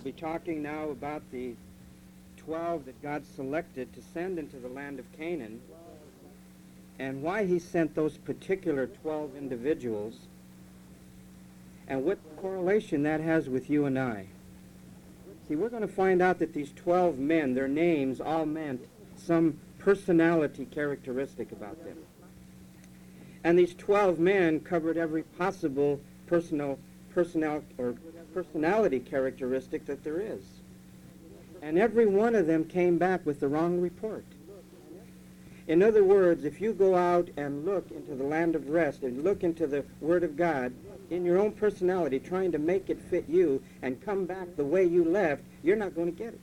be talking now about the 12 that God selected to send into the land of Canaan, and why he sent those particular 12 individuals, and what correlation that has with you and I. See, we're going to find out that these 12 men, their names all meant some personality characteristic about them. And these 12 men covered every possible personality characteristic that there is. And every one of them came back with the wrong report. In other words, if you go out and look into the land of rest and look into the Word of God, in your own personality, trying to make it fit you and come back the way you left, you're not going to get it.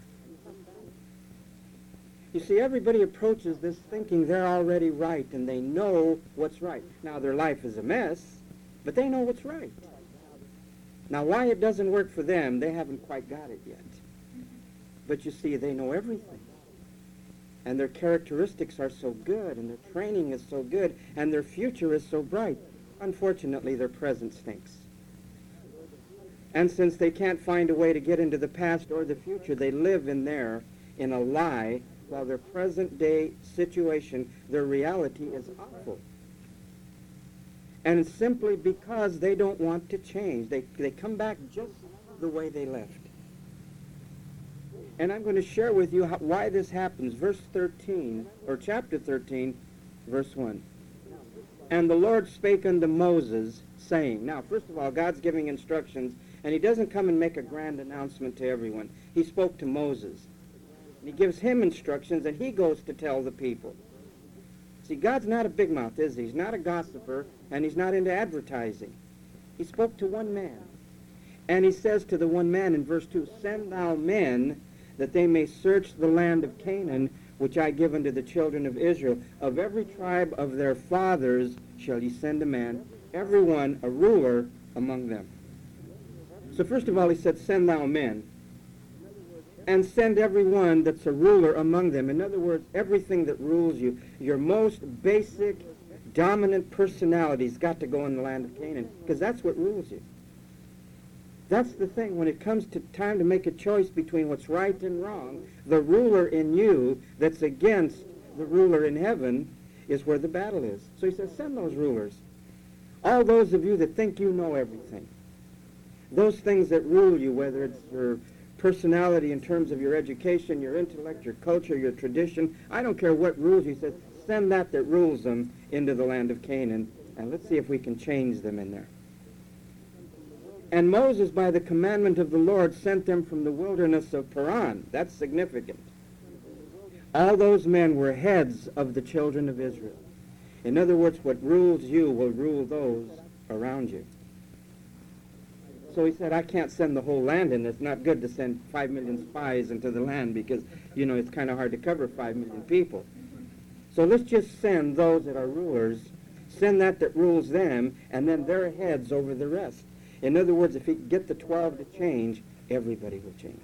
You see, everybody approaches this thinking they're already right and they know what's right. Now, their life is a mess, but they know what's right. Now, why it doesn't work for them, they haven't quite got it yet. But you see, they know everything. And their characteristics are so good, and their training is so good, and their future is so bright. Unfortunately, their present stinks. And since they can't find a way to get into the past or the future, they live in there in a lie, while their present-day situation, their reality is awful. And it's simply because they don't want to change. They come back just the way they left. And I'm going to share with you why this happens. Verse 13, or chapter 13, verse 1. And the Lord spake unto Moses, saying. Now, first of all, God's giving instructions, and he doesn't come and make a grand announcement to everyone. He spoke to Moses. And he gives him instructions, and he goes to tell the people. See, God's not a big mouth, is he? He's not a gossiper, and he's not into advertising. He spoke to one man. And he says to the one man in verse 2, Send thou men, that they may search the land of Canaan, which I give unto the children of Israel. Of every tribe of their fathers shall ye send a man, every one a ruler among them. So first of all, he said, Send thou men. And send every one that's a ruler among them. In other words, everything that rules you, your most basic, dominant personality's got to go in the land of Canaan, because that's what rules you. That's the thing. When it comes to time to make a choice between what's right and wrong, the ruler in you that's against the ruler in heaven is where the battle is. So he says, send those rulers. All those of you that think you know everything. Those things that rule you, whether it's your personality in terms of your education, your intellect, your culture, your tradition, I don't care what rules you. He says, send that rules them into the land of Canaan, and let's see if we can change them in there. And Moses, by the commandment of the Lord, sent them from the wilderness of Paran. That's significant. All those men were heads of the children of Israel. In other words, what rules you will rule those around you. So he said, I can't send the whole land in. It's not good to send 5 million spies into the land because, it's kind of hard to cover 5 million people. So let's just send those that are rulers, send that rules them, and then their heads over the rest. In other words, if he could get the 12 to change, everybody will change.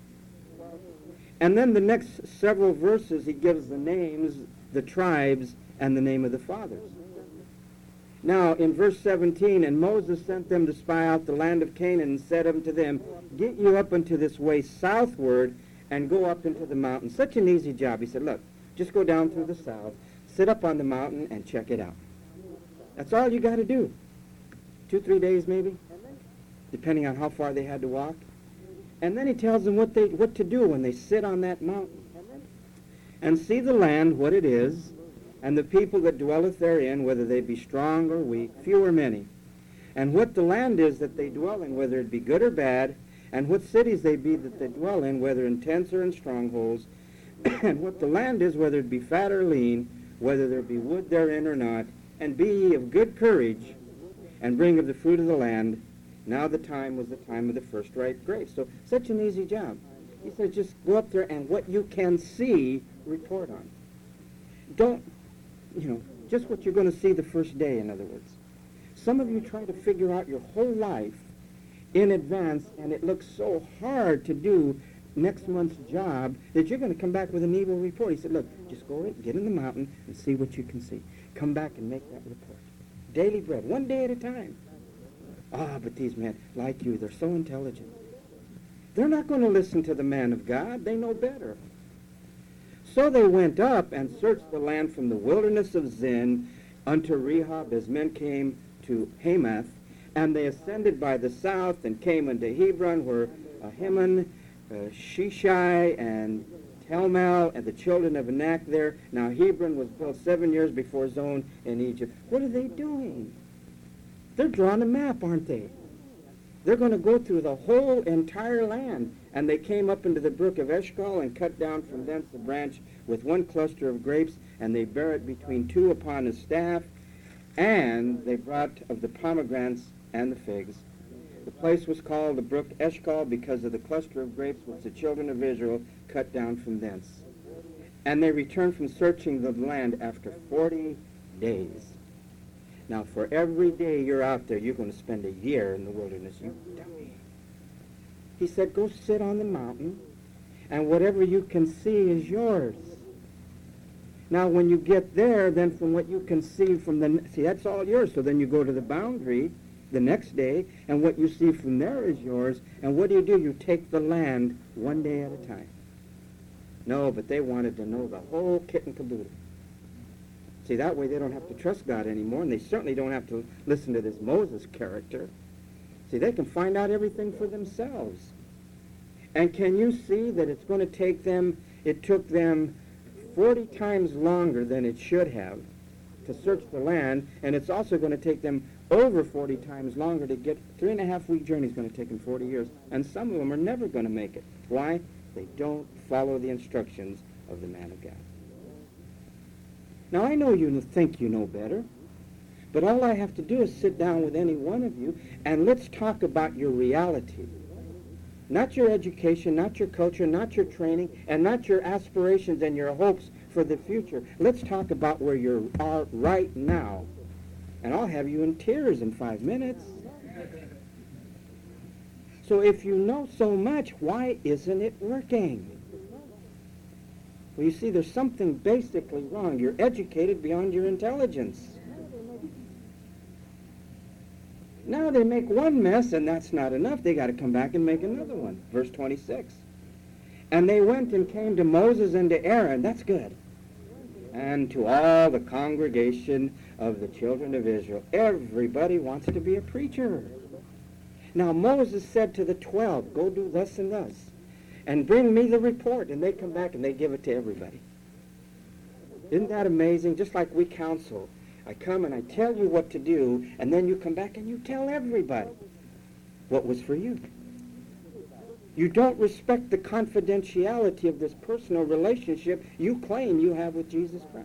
And then the next several verses, he gives the names, the tribes, and the name of the fathers. Now, in verse 17, and Moses sent them to spy out the land of Canaan, and said unto them, Get you up unto this way southward, and go up into the mountain. Such an easy job. He said, look, just go down through the south, sit up on the mountain, and check it out. That's all you got to do. 2-3 days maybe, depending on how far they had to walk. And then he tells them what to do when they sit on that mountain. And see the land, what it is, and the people that dwelleth therein, whether they be strong or weak, few or many. And what the land is that they dwell in, whether it be good or bad, and what cities they be that they dwell in, whether in tents or in strongholds, and what the land is, whether it be fat or lean, whether there be wood therein or not, and be ye of good courage, and bring of the fruit of the land. Now the time was the time of the first ripe grapes. So such an easy job. He says just go up there and what you can see, report on. Don't, just what you're going to see the first day, in other words. Some of you try to figure out your whole life in advance, and it looks so hard to do next month's job that you're going to come back with an evil report. He said, look, just go in, get in the mountain, and see what you can see. Come back and make that report. Daily bread, one day at a time. But these men, like you, they're so intelligent. They're not going to listen to the man of God. They know better. So they went up and searched the land from the wilderness of Zin unto Rehob, as men came to Hamath. And they ascended by the south and came unto Hebron, where Ahiman, Shishai, and Talmai, and the children of Anak there. Now Hebron was built 7 years before Zon in Egypt. What are they doing? They're drawing a map, aren't they? They're going to go through the whole entire land. And they came up into the brook of Eshcol and cut down from thence the branch with one cluster of grapes, and they bare it between two upon a staff. And they brought of the pomegranates and the figs. The place was called the brook Eshcol because of the cluster of grapes which the children of Israel cut down from thence. And they returned from searching the land after 40 days. Now, for every day you're out there, you're going to spend a year in the wilderness. You dummy. He said, go sit on the mountain, and whatever you can see is yours. Now, when you get there, then from what you can see from see, that's all yours. So then you go to the boundary the next day, and what you see from there is yours. And what do? You take the land one day at a time. No, but they wanted to know the whole kit and caboodle. See, that way they don't have to trust God anymore, and they certainly don't have to listen to this Moses character. See, they can find out everything for themselves. And can you see that it's going to take them, it took them 40 times longer than it should have to search the land, and it's also going to take them over 40 times longer to get 3.5-week journey is going to take them 40 years. And some of them are never going to make it. Why? They don't follow the instructions of the man of God. Now, I know you think you know better, but all I have to do is sit down with any one of you, and let's talk about your reality. Not your education, not your culture, not your training, and not your aspirations and your hopes for the future. Let's talk about where you are right now. And I'll have you in tears in 5 minutes. So if you know so much, why isn't it working? Well, you see, there's something basically wrong. You're educated beyond your intelligence. Now they make one mess, and that's not enough. They got to come back and make another one. Verse 26. And they went and came to Moses and to Aaron. That's good. And to all the congregation of the children of Israel. Everybody wants to be a preacher. Now Moses said to the 12, go do thus and thus, and bring me the report. And they come back and they give it to everybody. Isn't that amazing? Just like we counsel. I come and I tell you what to do, and then you come back and you tell everybody what was for you. You don't respect the confidentiality of this personal relationship you claim you have with Jesus Christ.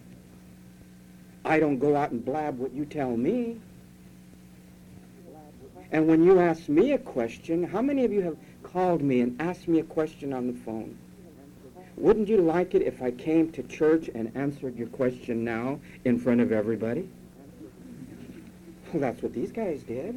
I don't go out and blab what you tell me. And when you ask me a question, how many of you have called me and asked me a question on the phone? Wouldn't you like it if I came to church and answered your question now in front of everybody? Well, that's what these guys did.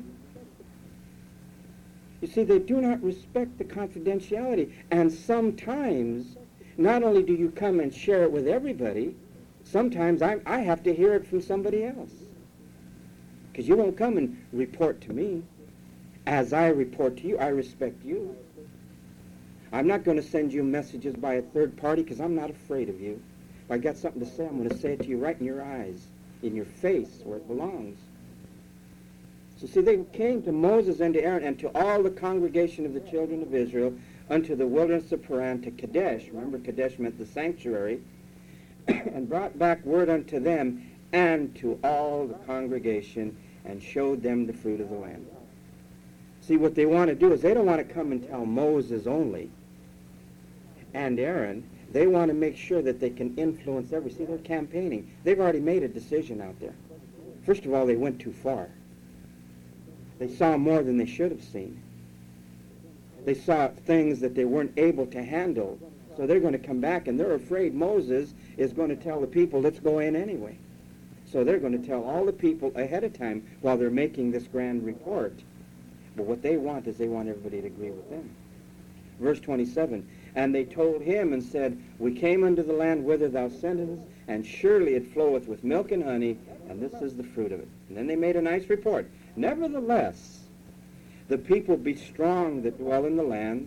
You see, they do not respect the confidentiality. And sometimes, not only do you come and share it with everybody, sometimes I have to hear it from somebody else. Because you won't come and report to me. As I report to you, I respect you. I'm not going to send you messages by a third party because I'm not afraid of you. If I got something to say, I'm going to say it to you right in your eyes, in your face, where it belongs. So see, they came to Moses and to Aaron and to all the congregation of the children of Israel unto the wilderness of Paran, to Kadesh. Remember, Kadesh meant the sanctuary. And brought back word unto them and to all the congregation, and showed them the fruit of the land. See, what they want to do is they don't want to come and tell Moses only and Aaron. They want to make sure that they can influence every. See, they're campaigning. They've already made a decision out there. First of all, they went too far. They saw more than they should have seen. They saw things that they weren't able to handle. So they're going to come back, and they're afraid Moses is going to tell the people, let's go in anyway. So they're going to tell all the people ahead of time while they're making this grand report. But what they want is they want everybody to agree with them. Verse 27, and they told him and said, we came unto the land whither thou sentest us, and surely it floweth with milk and honey, and this is the fruit of it. And then they made a nice report. Nevertheless, the people be strong that dwell in the land,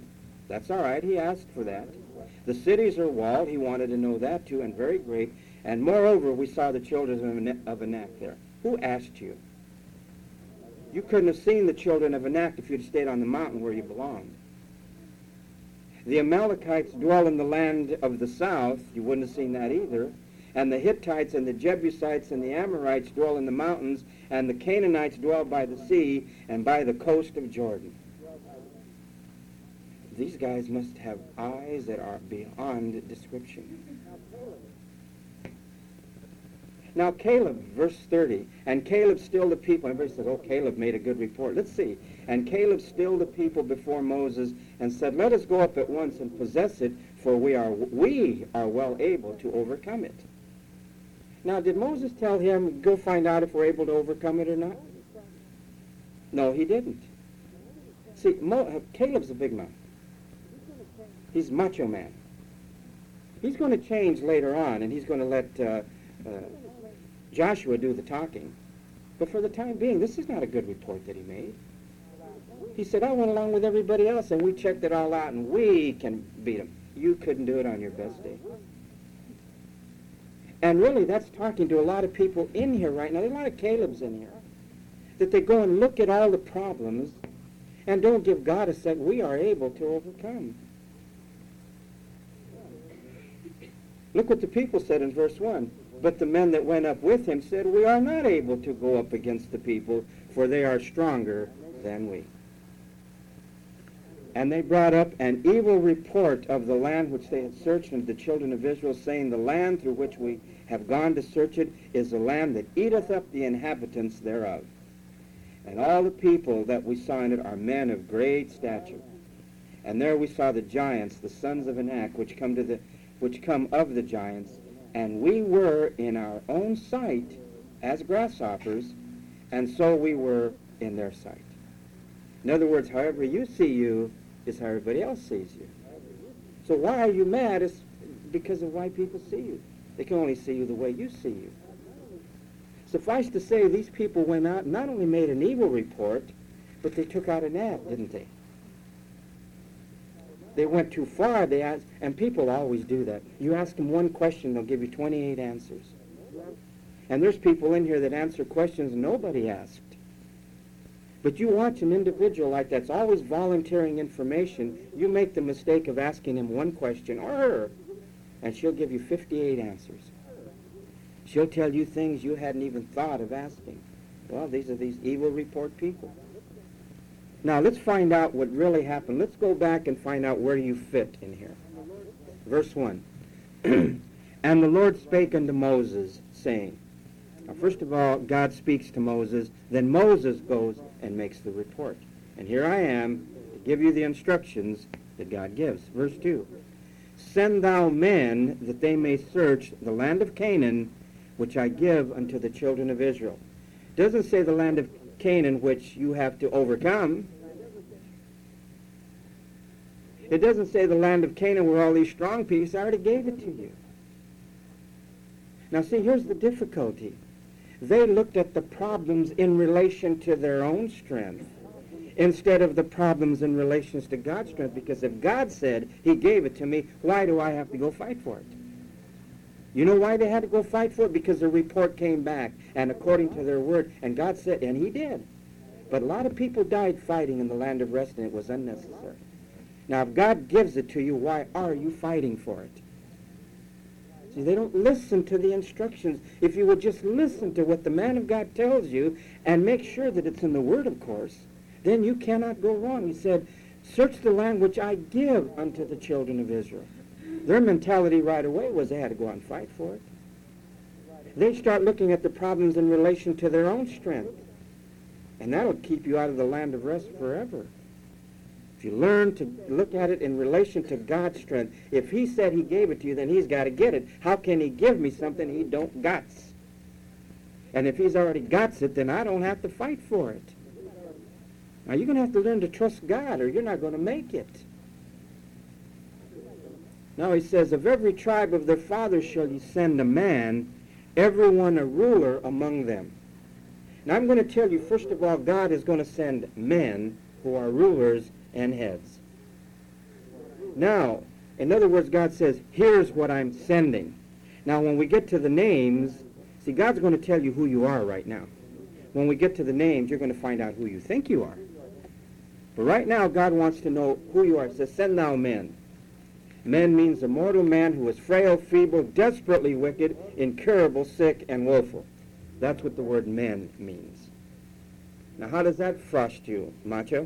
That's all right. He asked for that. The cities are walled. He wanted to know that too, and very great. And moreover, we saw the children of Anak there. Who asked you? You couldn't have seen the children of Anak if you'd stayed on the mountain where you belonged. The Amalekites dwell in the land of the south. You wouldn't have seen that either. And the Hittites and the Jebusites and the Amorites dwell in the mountains, and the Canaanites dwell by the sea and by the coast of Jordan. These guys must have eyes that are beyond description. Now Caleb, verse 30, and Caleb stilled the people. Everybody says, oh, Caleb made a good report. Let's see. And Caleb stilled the people before Moses and said, let us go up at once and possess it, for we are well able to overcome it. Now, did Moses tell him, go find out if we're able to overcome it or not? No, he didn't. See, Caleb's a big man. He's a macho man. He's going to change later on, and he's going to let Joshua do the talking. But for the time being, this is not a good report that he made. He said, I went along with everybody else, and we checked it all out, and we can beat them. You couldn't do it on your best day. And really, that's talking to a lot of people in here right now. There's a lot of Calebs in here. That they go and look at all the problems and don't give God a second. We are able to overcome. Look what the people said in verse 1. But the men that went up with him said, we are not able to go up against the people, for they are stronger than we. And they brought up an evil report of the land which they had searched unto the children of Israel, saying, the land through which we have gone to search it is a land that eateth up the inhabitants thereof. And all the people that we saw in it are men of great stature. And there we saw the giants, the sons of Anak, which come of the giants, and we were in our own sight as grasshoppers, and so we were in their sight. In other words, however you see you is how everybody else sees you. So why are you mad? It's because of why people see you. They can only see you the way you see you. Suffice to say, these people went out and not only made an evil report, but they took out an ad, didn't they? They went too far, they asked, and people always do that. You ask them one question, they'll give you 28 answers. And there's people in here that answer questions nobody asked. But you watch an individual like that's always volunteering information, you make the mistake of asking him one question, or her, and she'll give you 58 answers. She'll tell you things you hadn't even thought of asking. Well, these are these evil report people. Now, let's find out what really happened. Let's go back and find out where you fit in here. Verse 1. And the Lord spake unto Moses, saying, now, first of all, God speaks to Moses, then Moses goes and makes the report. And here I am to give you the instructions that God gives. Verse 2. Send thou men that they may search the land of Canaan, which I give unto the children of Israel. It doesn't say the land of Canaan which you have to overcome. It doesn't say the land of Canaan where all these strong people, I already gave it to you. Now see, here's the difficulty. They looked at the problems in relation to their own strength instead of the problems in relation to God's strength, because if God said he gave it to me, why do I have to go fight for it? You know why they had to go fight for it? Because the report came back, and according to their word, and God said, and he did. But a lot of people died fighting in the land of rest, and it was unnecessary. Now, if God gives it to you, why are you fighting for it? See, they don't listen to the instructions. If you would just listen to what the man of God tells you, and make sure that it's in the word, of course, then you cannot go wrong. He said, search the land which I give unto the children of Israel. Their mentality right away was they had to go out and fight for it. They start looking at the problems in relation to their own strength. And that'll keep you out of the land of rest forever. If you learn to look at it in relation to God's strength, if he said he gave it to you, then he's got to get it. How can he give me something he don't got? And if he's already got it, then I don't have to fight for it. Now, you're going to have to learn to trust God, or you're not going to make it. Now he says, of every tribe of their fathers shall you send a man, every one a ruler among them. Now I'm going to tell you, first of all, God is going to send men who are rulers and heads. Now, in other words, God says, here's what I'm sending. Now, when we get to the names, see, God's going to tell you who you are right now. When we get to the names, you're going to find out who you think you are. But right now, God wants to know who you are. He says, send thou men. Men means a mortal man who is frail, feeble, desperately wicked, incurable, sick, and woeful. That's what the word men means. Now, how does that frost you, Macho?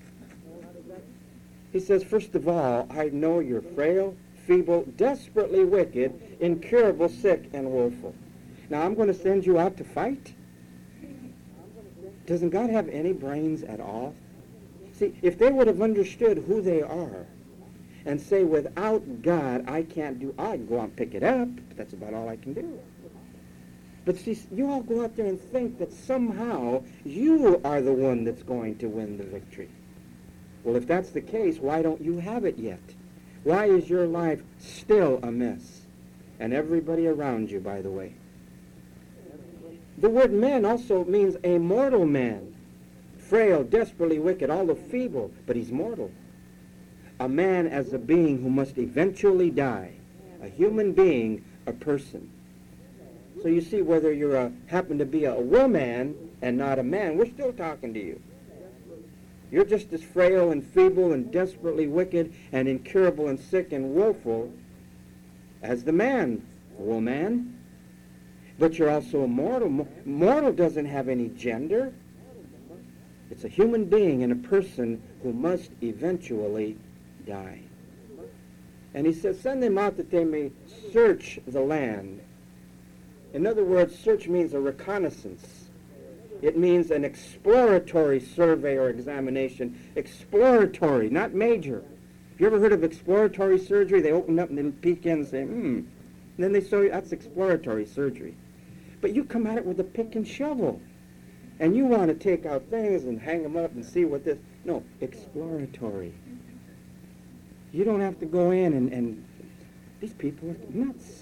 He says, first of all, I know you're frail, feeble, desperately wicked, incurable, sick, and woeful. Now, I'm going to send you out to fight? Doesn't God have any brains at all? See, if they would have understood who they are and say, without God, I can't do, I can go out and pick it up, but that's about all I can do. But see, you all go out there and think that somehow you are the one that's going to win the victory. Well, if that's the case, why don't you have it yet? Why is your life still a mess? And everybody around you, by the way. The word man also means a mortal man. Frail, desperately wicked, although feeble, but he's mortal. A man as a being who must eventually die. A human being, a person. So you see, whether you happen to be a woman and not a man, we're still talking to you. You're just as frail and feeble and desperately wicked and incurable and sick and woeful as the man, woman. But you're also a mortal. Mortal doesn't have any gender. It's a human being and a person who must eventually die. And he says, send them out that they may search the land. In other words, search means a reconnaissance. It means an exploratory survey or examination. Exploratory, not major. You ever heard of exploratory surgery? They open up and they peek in and say, And then they show you, that's exploratory surgery. But you come at it with a pick and shovel. And you want to take out things and hang them up and see what this... No, exploratory. You don't have to go in and these people are nuts.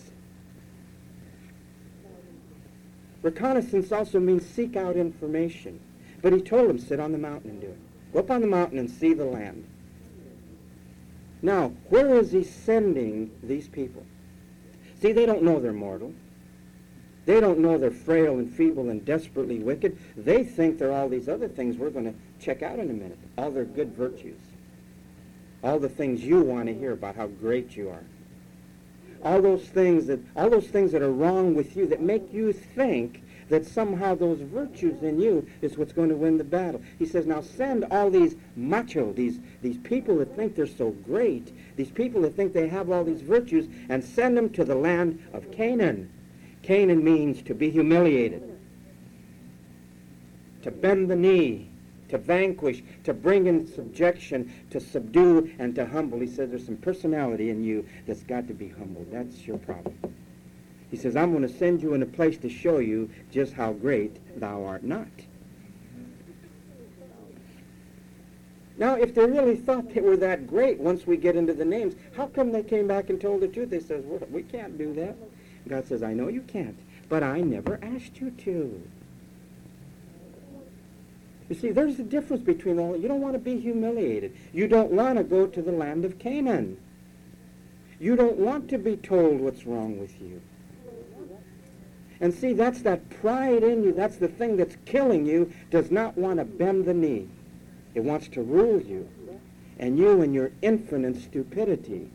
Reconnaissance also means seek out information. But he told them, sit on the mountain and do it. Go up on the mountain and see the land. Now, where is he sending these people? See, they don't know they're mortal. They don't know they're frail and feeble and desperately wicked. They think they're all these other things we're going to check out in a minute. All their good virtues. All the things you want to hear about how great you are. All those things that are wrong with you that make you think that somehow those virtues in you is what's going to win the battle. He says, now send all these macho, these people that think they're so great, these people that think they have all these virtues, and send them to the land of Canaan. Canaan means to be humiliated, to bend the knee, to vanquish, to bring in subjection, to subdue, and to humble. He says there's some personality in you that's got to be humbled. That's your problem. He says, I'm going to send you in a place to show you just how great thou art not. Now, if they really thought they were that great once we get into the names, how come they came back and told the truth? They says, well, we can't do that. God says, I know you can't, but I never asked you to. You see, there's a difference between all. You don't want to be humiliated. You don't want to go to the land of Canaan. You don't want to be told what's wrong with you. And see, that's that pride in you. That's the thing that's killing you. Does not want to bend the knee. It wants to rule you. And you in your infinite stupidity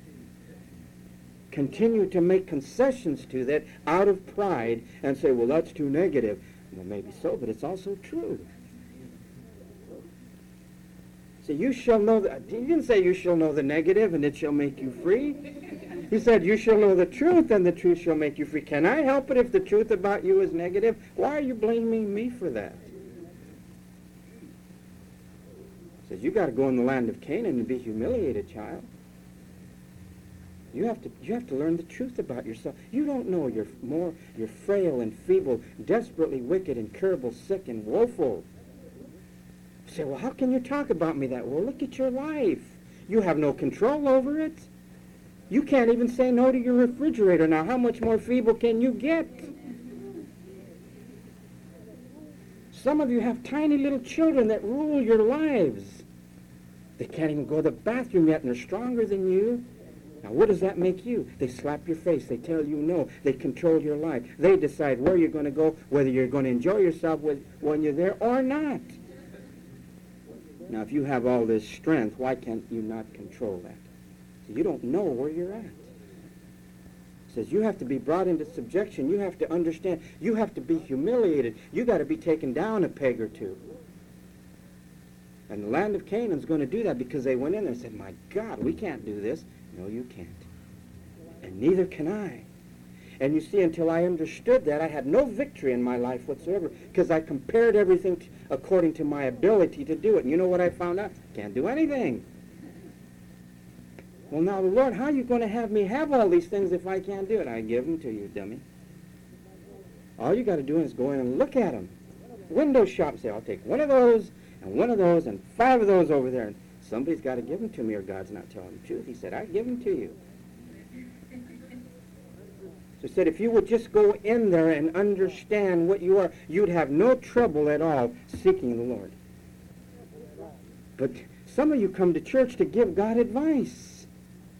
continue to make concessions to that out of pride and say, well, that's too negative. Well, maybe so, but it's also true. See, you shall know, he didn't say you shall know the negative and it shall make you free. He said you shall know the truth and the truth shall make you free. Can I help it if the truth about you is negative? Why are you blaming me for that? He says you got to go in the land of Canaan and be humiliated, child. You have to learn the truth about yourself. You don't know you're frail and feeble, desperately wicked, incurable, sick, and woeful. You say, well, how can you talk about me that? Well, look at your life. You have no control over it. You can't even say no to your refrigerator. Now, how much more feeble can you get? Some of you have tiny little children that rule your lives. They can't even go to the bathroom yet, and they're stronger than you. Now, what does that make you? They slap your face. They tell you no. They control your life. They decide where you're going to go, whether you're going to enjoy yourself when you're there or not. Now, if you have all this strength, why can't you not control that? So you don't know where you're at. It says you have to be brought into subjection. You have to understand. You have to be humiliated. You got to be taken down a peg or two. And the land of Canaan's going to do that because they went in there and said, my God, we can't do this. No, you can't. And neither can I. And you see, until I understood that, I had no victory in my life whatsoever because I compared everything according to my ability to do it. And you know what I found out? Can't do anything. Well, now, Lord, how are you going to have me have all these things if I can't do it? I give them to you, dummy. All you got to do is go in and look at them. Window shop and say, I'll take one of those and 5 of those over there. And somebody's got to give them to me or God's not telling the truth. He said, I give them to you. So he said, if you would just go in there and understand what you are, you'd have no trouble at all seeking the Lord. But some of you come to church to give God advice.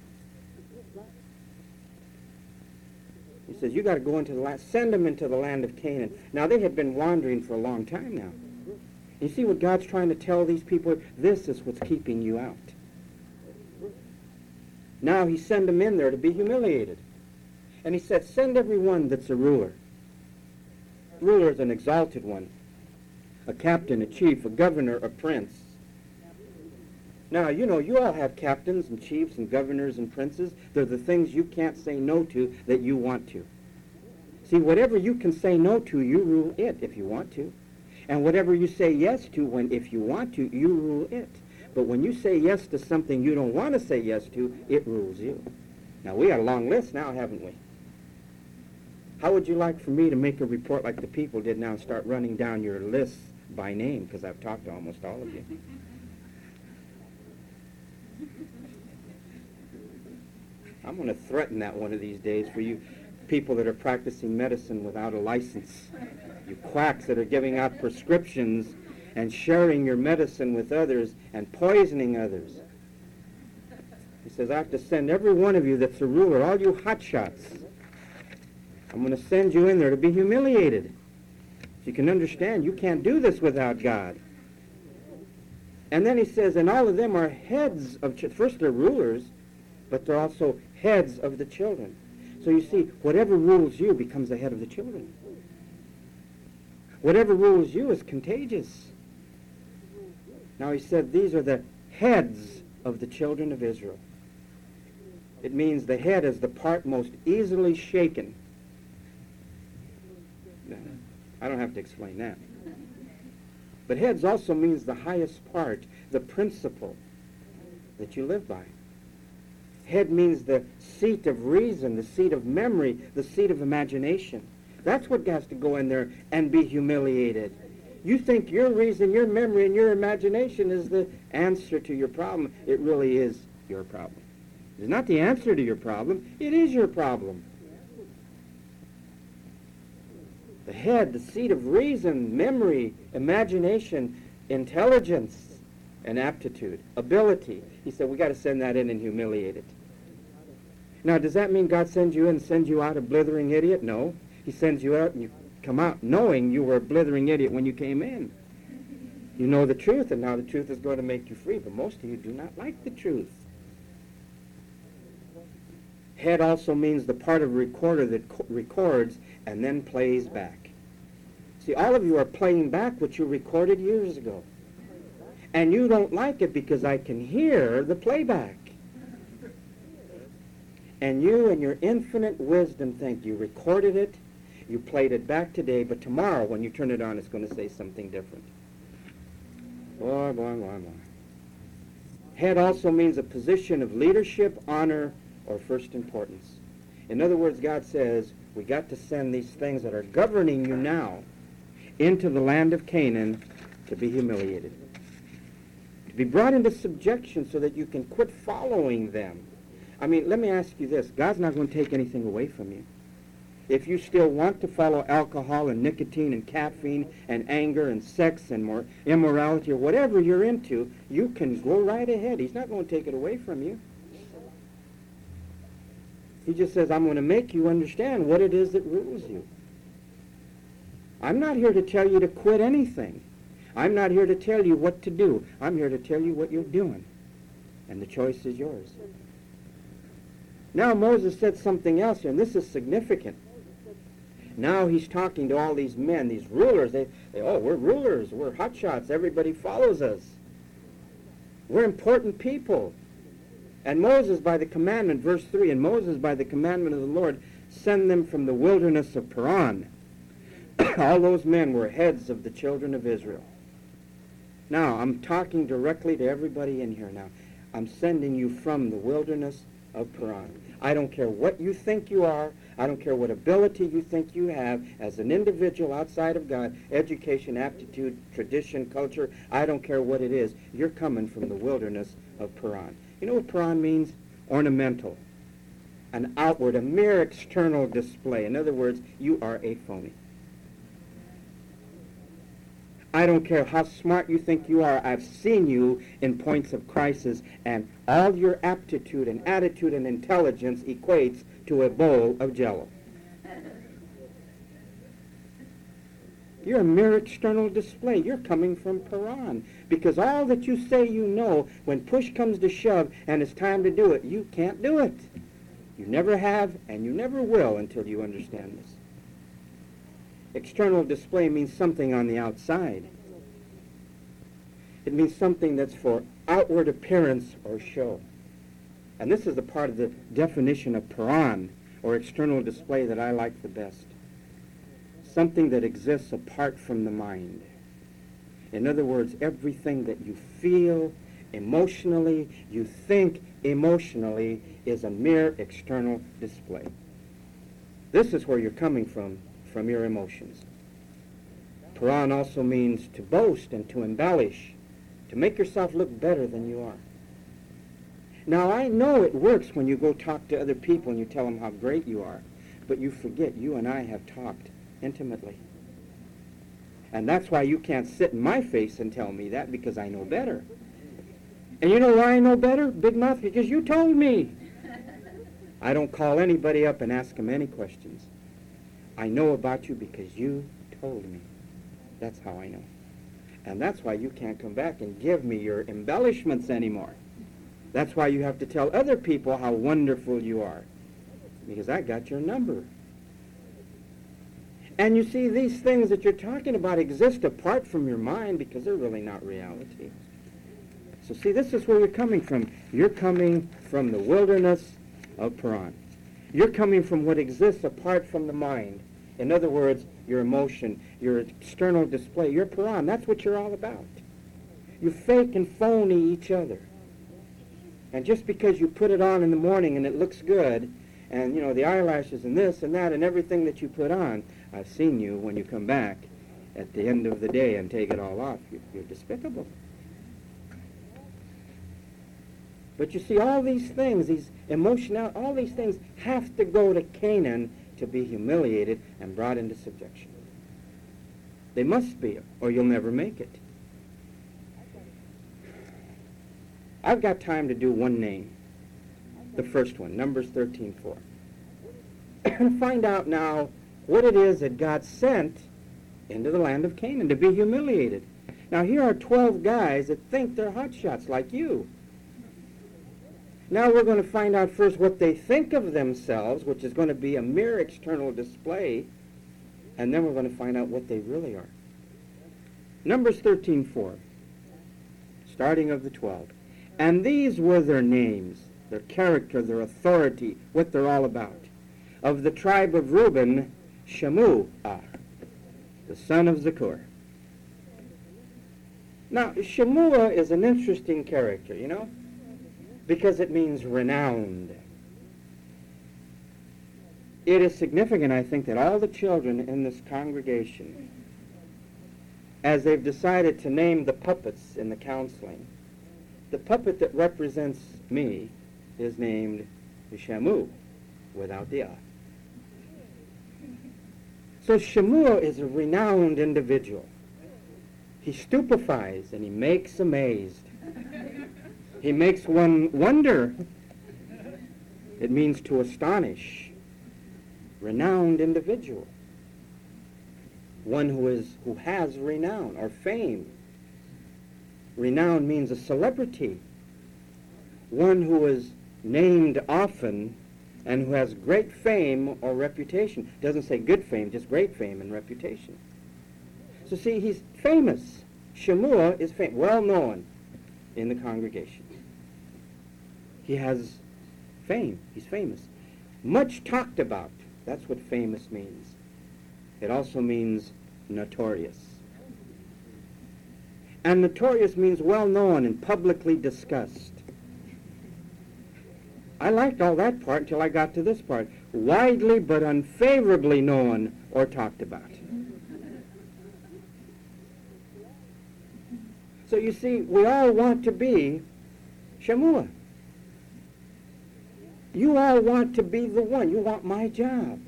He says, you got to go into the land, send them into the land of Canaan. Now, they had been wandering for a long time now. You see what God's trying to tell these people? This is what's keeping you out. Now he sent them in there to be humiliated. And he said, send everyone that's a ruler. Ruler is an exalted one. A captain, a chief, a governor, a prince. Now, you know, you all have captains and chiefs and governors and princes. They're the things you can't say no to that you want to. See, whatever you can say no to, you rule it if you want to. And whatever you say yes to, if you want to, you rule it. But when you say yes to something you don't want to say yes to, it rules you. Now, we got a long list now, haven't we? How would you like for me to make a report like the people did now and start running down your lists by name? Because I've talked to almost all of you. I'm going to threaten that one of these days for you people that are practicing medicine without a license. You quacks that are giving out prescriptions and sharing your medicine with others and poisoning others. He says, I have to send every one of you that's a ruler, all you hotshots. I'm going to send you in there to be humiliated. So you can understand you can't do this without God. And then he says, and all of them are heads of, first they're rulers, but they're also heads of the children. So you see, whatever rules you becomes the head of the children. Whatever rules you is contagious. Now he said, these are the heads of the children of Israel. It means the head is the part most easily shaken. I don't have to explain that. But heads also means the highest part, the principle that you live by. Head means the seat of reason, the seat of memory, the seat of imagination. That's what has to go in there and be humiliated. You think your reason, your memory, and your imagination is the answer to your problem. It really is your problem. It's not the answer to your problem. It is your problem. The head, the seat of reason, memory, imagination, intelligence, and aptitude, ability. He said, we got to send that in and humiliate it. Now, does that mean God sends you in and sends you out a blithering idiot? No. He sends you out and you come out knowing you were a blithering idiot when you came in. You know the truth, and now the truth is going to make you free, but most of you do not like the truth. Head also means the part of a recorder that records and then plays back. See, all of you are playing back what you recorded years ago. And you don't like it because I can hear the playback. And you in your infinite wisdom think you recorded it, you played it back today, but tomorrow when you turn it on it's going to say something different. Boy, boy, boy, boy. Head also means a position of leadership, honor, or first importance. In other words, God says, we got to send these things that are governing you now into the land of Canaan to be humiliated. To be brought into subjection so that you can quit following them. I mean, let me ask you this. God's not going to take anything away from you. If you still want to follow alcohol and nicotine and caffeine and anger and sex and more immorality or whatever you're into, you can go right ahead. He's not going to take it away from you. He just says, I'm going to make you understand what it is that rules you. I'm not here to tell you to quit anything. I'm not here to tell you what to do. I'm here to tell you what you're doing. And the choice is yours. Now Moses said something else here, and this is significant. Now he's talking to all these men, these rulers. Oh, we're rulers. We're hotshots. Everybody follows us. We're important people. And Moses, by the commandment, verse 3, and Moses, by the commandment of the Lord, send them from the wilderness of Paran. All those men were heads of the children of Israel. Now, I'm talking directly to everybody in here now. I'm sending you from the wilderness of Paran. I don't care what you think you are. I don't care what ability you think you have as an individual outside of God, education, aptitude, tradition, culture. I don't care what it is. You're coming from the wilderness of Paran. You know what Paran means? Ornamental. An outward, a mere external display. In other words, you are a phony. I don't care how smart you think you are. I've seen you in points of crisis, and all your aptitude and attitude and intelligence equates to a bowl of Jell-O. You're a mere external display. You're coming from Paran. Because all that you say you know, when push comes to shove and it's time to do it, you can't do it. You never have, and you never will until you understand this. External display means something on the outside. It means something that's for outward appearance or show. And this is the part of the definition of Paran, or external display, that I like the best. Something that exists apart from the mind. In other words, everything that you feel emotionally, you think emotionally, is a mere external display. This is where you're coming from your emotions. Paran also means to boast and to embellish, to make yourself look better than you are. Now, I know it works when you go talk to other people and you tell them how great you are, but you forget you and I have talked intimately. And that's why you can't sit in my face and tell me that, because I know better. And you know why I know better, Big Mouth? Because you told me. I don't call anybody up and ask them any questions. I know about you because you told me. That's how I know. And that's why you can't come back and give me your embellishments anymore. That's why you have to tell other people how wonderful you are, because I got your number. And you see, these things that you're talking about exist apart from your mind because they're really not reality. So see, this is where you're coming from. You're coming from the wilderness of Paran. You're coming from what exists apart from the mind. In other words, your emotion, your external display, your Paran. That's what you're all about. You fake and phony each other. And just because you put it on in the morning and it looks good, and, you know, the eyelashes and this and that and everything that you put on, I've seen you when you come back at the end of the day and take it all off. You're despicable. But you see, all these things, these emotional, all these things have to go to Canaan to be humiliated and brought into subjection. They must be, or you'll never make it. I've got time to do one name. The first one, Numbers 13:4. And find out now what it is that God sent into the land of Canaan to be humiliated. Now here are 12 guys that think they're hotshots like you. Now we're going to find out first what they think of themselves, which is going to be a mere external display, and then we're going to find out what they really are. Numbers 13:4, starting of the 12. And these were their names, their character, their authority, what they're all about. Of the tribe of Reuben, Shamuah, the son of Zakur. Now, Shamuah is an interesting character, you know, because it means renowned. It is significant, I think, that all the children in this congregation, as they've decided to name the puppets in the counseling, the puppet that represents me is named Shamu, without the I. So Shemua is a renowned individual. He stupefies and he makes amazed. He makes one wonder. It means to astonish. Renowned individual. One who has renown or fame. Renown means a celebrity. One who is named often and who has great fame or reputation. It doesn't say good fame, just great fame and reputation. So see, he's famous. Shemua is well known in the congregation. He has fame. He's famous. Much talked about. That's what famous means. It also means notorious. And notorious means well known and publicly discussed. I liked all that part until I got to this part. Widely but unfavorably known or talked about. So you see, we all want to be Shemua. You all want to be the one. You want my job.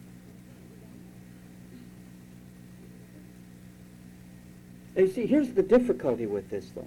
You see, here's the difficulty with this, though.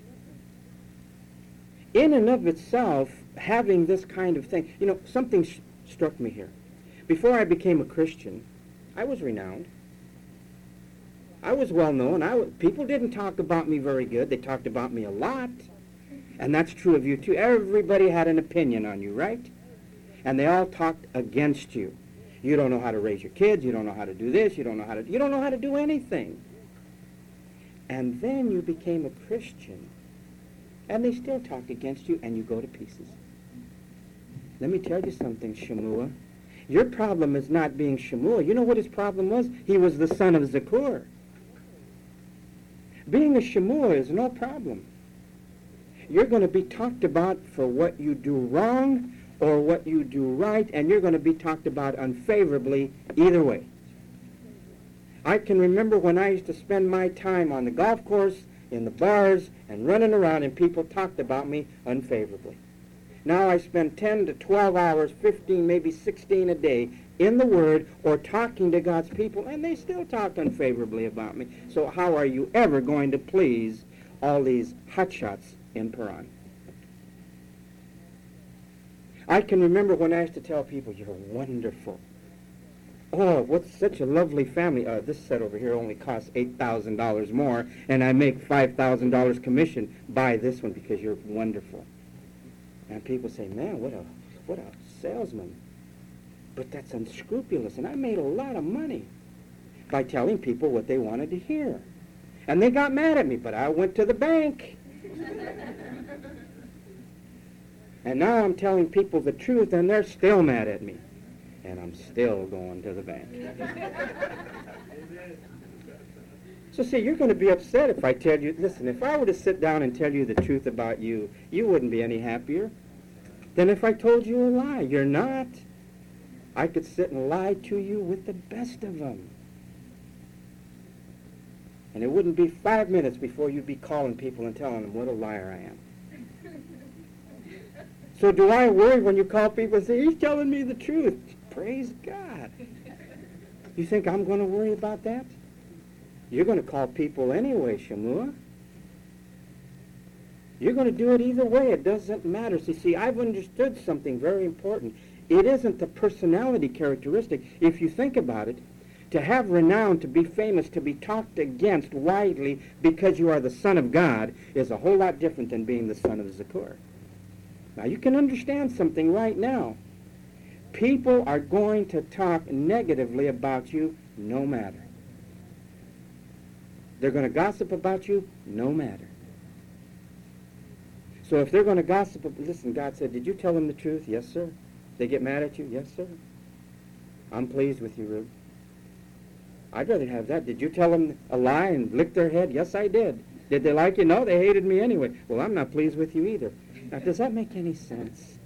In and of itself, having this kind of thing, something struck me here. Before I became a Christian, I was renowned. I was well known. People didn't talk about me very good. They talked about me a lot. And that's true of you too. Everybody had an opinion on you, right? And they all talked against you. You don't know how to raise your kids. You don't know how to do this. You don't know how to do anything. And then you became a Christian. And they still talk against you, and you go to pieces. Let me tell you something, Shemua. Your problem is not being Shemua. You know what his problem was? He was the son of Zakur. Being a Shemua is no problem. You're going to be talked about for what you do wrong or what you do right, and you're going to be talked about unfavorably either way. I can remember when I used to spend my time on the golf course, in the bars, and running around, and people talked about me unfavorably. Now I spend 10 to 12 hours, 15, maybe 16 a day in the Word or talking to God's people, and they still talk unfavorably about me. So how are you ever going to please all these hotshots in Paran? I can remember when I used to tell people, you're wonderful. Oh, what's such a lovely family. This set over here only costs $8,000 more, and I make $5,000 commission. Buy this one because you're wonderful. And people say, man, what a salesman. But that's unscrupulous, and I made a lot of money by telling people what they wanted to hear. And they got mad at me, but I went to the bank. And now I'm telling people the truth, and they're still mad at me. And I'm still going to the bank. So see, you're going to be upset if I tell you, listen, if I were to sit down and tell you the truth about you, you wouldn't be any happier than if I told you a lie. You're not. I could sit and lie to you with the best of them. And it wouldn't be 5 minutes before you'd be calling people and telling them what a liar I am. So do I worry when you call people and say, he's telling me the truth? Praise God. You think I'm going to worry about that? You're going to call people anyway, Shemua. You're going to do it either way. It doesn't matter. See, I've understood something very important. It isn't the personality characteristic. If you think about it, to have renown, to be famous, to be talked against widely because you are the Son of God is a whole lot different than being the son of Zakur. Now, you can understand something right now. People are going to talk negatively about you no matter. They're going to gossip about you no matter. So if they're going to gossip, listen, God said, did you tell them the truth? Yes, sir. They get mad at you? Yes, sir. I'm pleased with you, Ruth. I'd rather have that. Did you tell them a lie and lick their head? Yes, I did. Did they like you? No, they hated me anyway. Well, I'm not pleased with you either. Now, does that make any sense?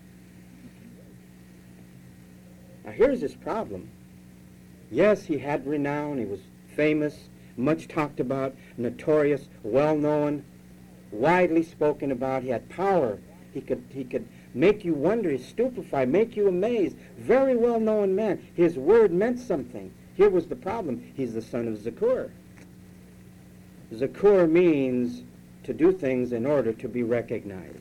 Now, here's his problem. Yes, he had renown. He was famous, much talked about, notorious, well-known, widely spoken about. He had power. He could make you wonder, stupefy, make you amazed. Very well-known man. His word meant something. Here was the problem. He's the son of Zakur. Zakur means to do things in order to be recognized.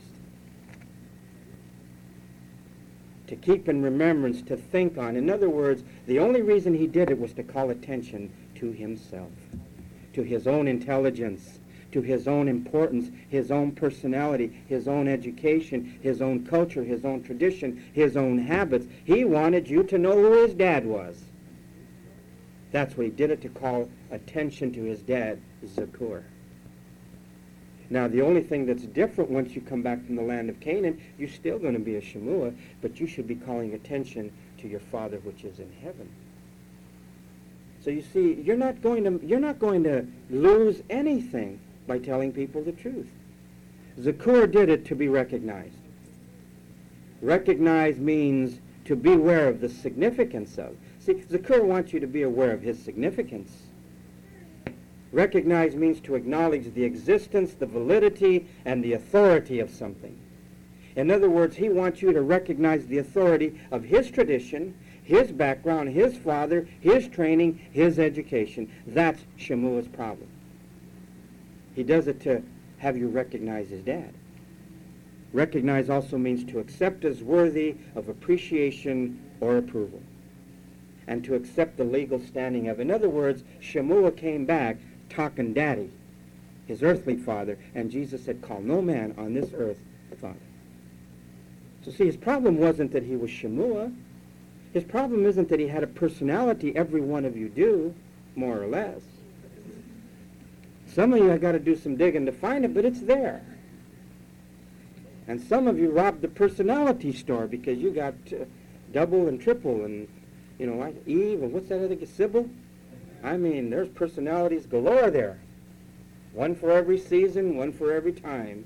To keep in remembrance, to think on. In other words, the only reason he did it was to call attention to himself, to his own intelligence, to his own importance, his own personality, his own education, his own culture, his own tradition, his own habits. He wanted you to know who his dad was. That's what he did it, to call attention to his dad, Zakur. Now, the only thing that's different once you come back from the land of Canaan, you're still going to be a Shemua, but you should be calling attention to your Father which is in heaven. So you see, you're not going to lose anything by telling people the truth. Zakur did it to be recognized. Recognize means to be aware of the significance of. See, Zakur wants you to be aware of his significance. Recognize means to acknowledge the existence, the validity, and the authority of something. In other words, he wants you to recognize the authority of his tradition, his background, his father, his training, his education. That's Shemua's problem. He does it to have you recognize his dad. Recognize also means to accept as worthy of appreciation or approval, and to accept the legal standing of. In other words, Shemua came back talking daddy, his earthly father, and Jesus said, call no man on this earth father. So see, his problem wasn't that he was Shemua. His problem isn't that he had a personality. Every one of you do, more or less. Some of you have got to do some digging to find it, but it's there. And some of you robbed the personality store because you got double and triple and, like Eve and what's that other, Sybil? I mean, there's personalities galore there. One for every season, one for every time.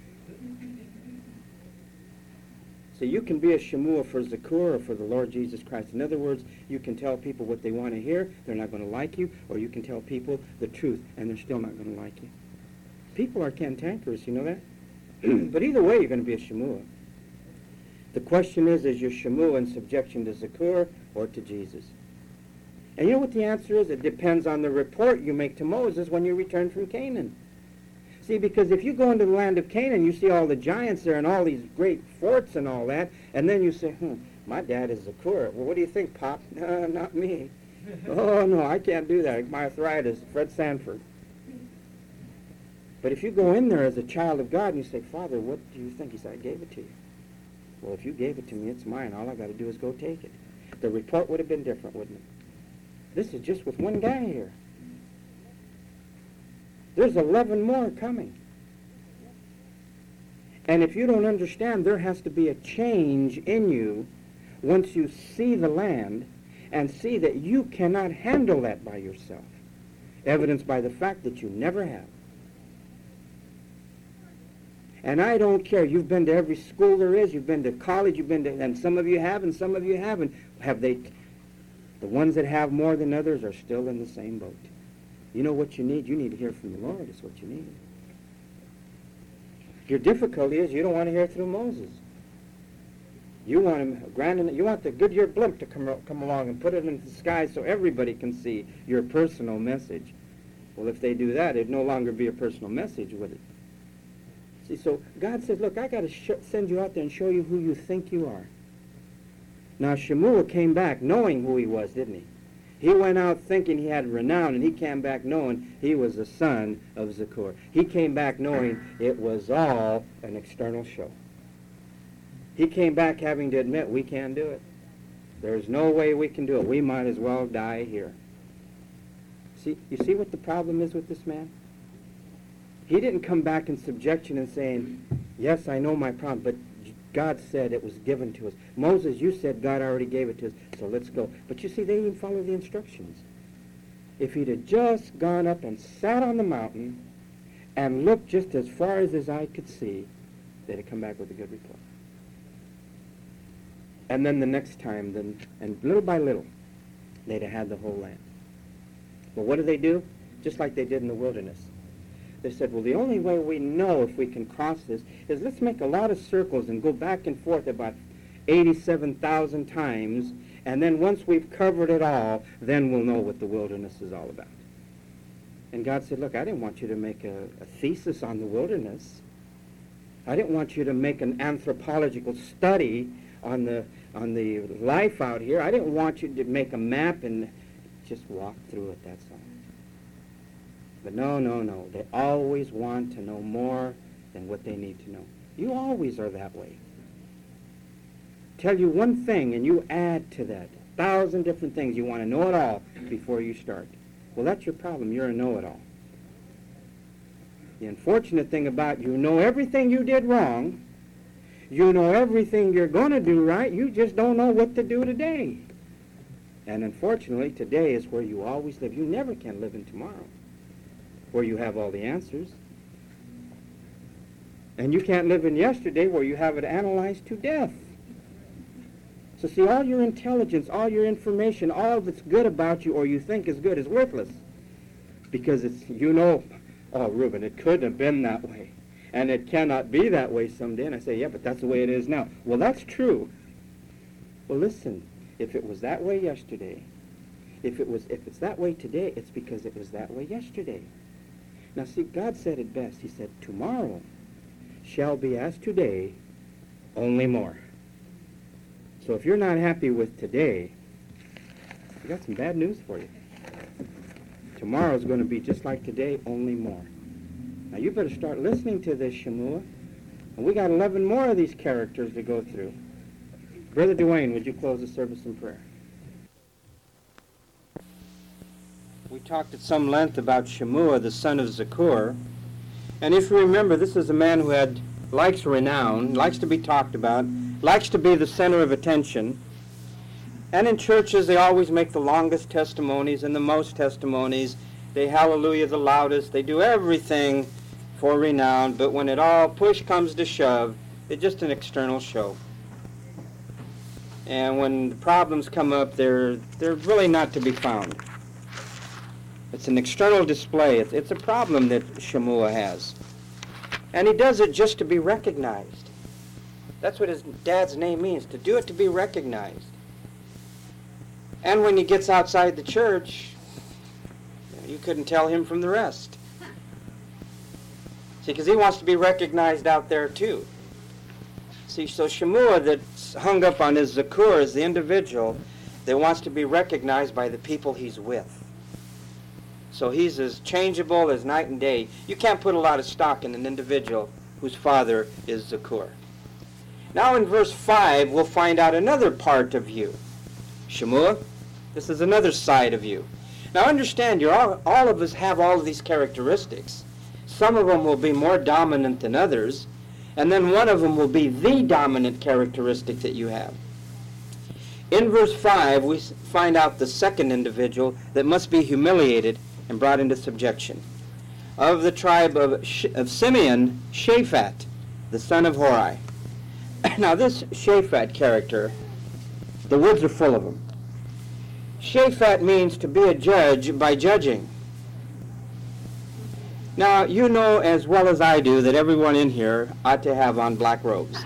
So you can be a Shemua for Zakur or for the Lord Jesus Christ. In other words, you can tell people what they want to hear, they're not going to like you, or you can tell people the truth, and they're still not going to like you. People are cantankerous, you know that? But either way, you're going to be a Shemua. The question is your Shemua in subjection to Zakur or to Jesus? And you know what the answer is? It depends on the report you make to Moses when you return from Canaan. See, because if you go into the land of Canaan, you see all the giants there and all these great forts and all that, and then you say, my dad is Zakur. Well, what do you think, Pop? No, not me. Oh, no, I can't do that. My arthritis, Fred Sanford. But if you go in there as a child of God and you say, Father, what do you think? He said, I gave it to you. Well, if you gave it to me, it's mine. All I got to do is go take it. The report would have been different, wouldn't it? This is just with one guy here. There's 11 more coming. And if you don't understand, there has to be a change in you once you see the land and see that you cannot handle that by yourself. Evidenced by the fact that you never have. And I don't care. You've been to every school there is. You've been to college. You've been to, and some of you have, and some of you haven't. Have they? The ones that have more than others are still in the same boat. You know what you need? You need to hear from the Lord. Is what you need. Your difficulty is you don't want to hear through Moses. You want him, you want the Goodyear blimp to come along and put it in the sky so everybody can see your personal message. Well, if they do that, it'd no longer be a personal message, would it? See, so God says, look, I got to send you out there and show you who you think you are. Now, Shemua came back knowing who he was, didn't he? He went out thinking he had renown, and he came back knowing he was the son of Zakur. He came back knowing it was all an external show. He came back having to admit we can't do it. There's no way we can do it. We might as well die here. See, you see what the problem is with this man? He didn't come back in subjection and saying, yes, I know my problem, but God said it was given to us. Moses, you said God already gave it to us, so let's go. But you see, they didn't follow the instructions. If he'd have just gone up and sat on the mountain and looked just as far as his eye could see, they'd have come back with a good report. And then the next time, and little by little, they'd have had the whole land. Well, what do? Just like they did in the wilderness. They said, well, the only way we know if we can cross this is let's make a lot of circles and go back and forth about 87,000 times And then once we've covered it all, then we'll know what the wilderness is all about. And God said, look, I didn't want you to make a thesis on the wilderness. I didn't want you to make an anthropological study on the life out here. I didn't want you to make a map and just walk through it, that's all. But no. They always want to know more than what they need to know. You always are that way. Tell you one thing and you add to that 1,000 different things. You want to know it all before you start. Well, that's your problem. You're a know-it-all. The unfortunate thing about you know everything you did wrong. You know everything you're going to do right. You just don't know what to do today. And unfortunately, today is where you always live. You never can live in tomorrow, where you have all the answers. And you can't live in yesterday, where you have it analyzed to death. So see, all your intelligence, all your information, all that's good about you or you think is good is worthless. Because it's, you know, oh, Reuben, it couldn't have been that way. And it cannot be that way someday. And I say, yeah, but that's the way it is now. Well, that's true. Well, listen, if it was that way yesterday, if it's that way today, it's because it was that way yesterday. Now, see, God said it best. He said, tomorrow shall be as today, only more. So if you're not happy with today, I got some bad news for you. Tomorrow's going to be just like today, only more. Now you better start listening to this, Shemua. And we got 11 more of these characters to go through. Brother Dwayne, would you close the service in prayer? We talked at some length about Shemua, the son of Zakur. And if you remember, this is a man who likes renown, likes to be talked about, likes to be the center of attention. And in churches, they always make the longest testimonies and the most testimonies. They hallelujah the loudest. They do everything for renown. But when it all push comes to shove, it's just an external show. And when the problems come up, they're really not to be found. It's an external display. It's a problem that Shemua has. And he does it just to be recognized. That's what his dad's name means, to do it to be recognized. And when he gets outside the church, you couldn't tell him from the rest. See, because he wants to be recognized out there too. See, so Shemua that's hung up on his Zakur is the individual that wants to be recognized by the people he's with. So he's as changeable as night and day. You can't put a lot of stock in an individual whose father is Zakur. Now in verse 5, we'll find out another part of you. Shemua, this is another side of you. Now understand, all of us have all of these characteristics. Some of them will be more dominant than others, and then one of them will be the dominant characteristic that you have. In verse 5, we find out the second individual that must be humiliated and brought into subjection. Of the tribe of Simeon, Shaphat, the son of Hori. Now this Shaphat character, the woods are full of them. Shaphat means to be a judge by judging. Now you know as well as I do that everyone in here ought to have on black robes.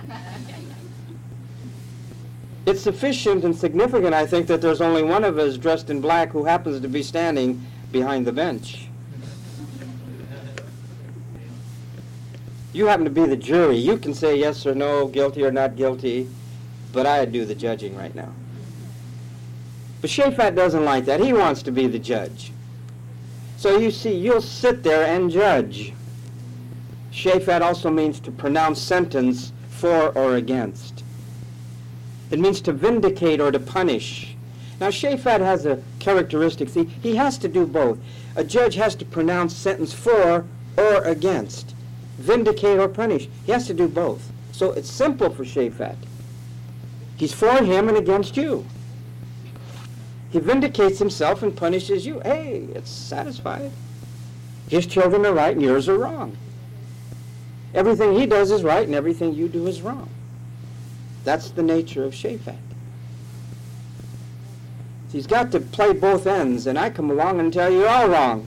It's sufficient and significant, I think, that there's only one of us dressed in black who happens to be standing behind the bench. You happen to be the jury. You can say yes or no, guilty or not guilty, but I do the judging right now. But Shaphat doesn't like that. He wants to be the judge. So you see, you'll sit there and judge. Shaphat also means to pronounce sentence for or against. It means to vindicate or to punish. Now Shaphat has a characteristic. See, he has to do both. A judge has to pronounce sentence for or against. Vindicate or punish. He has to do both. So it's simple for Shaphat. He's for him and against you. He vindicates himself and punishes you. Hey, it's satisfied. His children are right and yours are wrong. Everything he does is right and everything you do is wrong. That's the nature of Shaphat. He's got to play both ends, and I come along and tell you you're all wrong.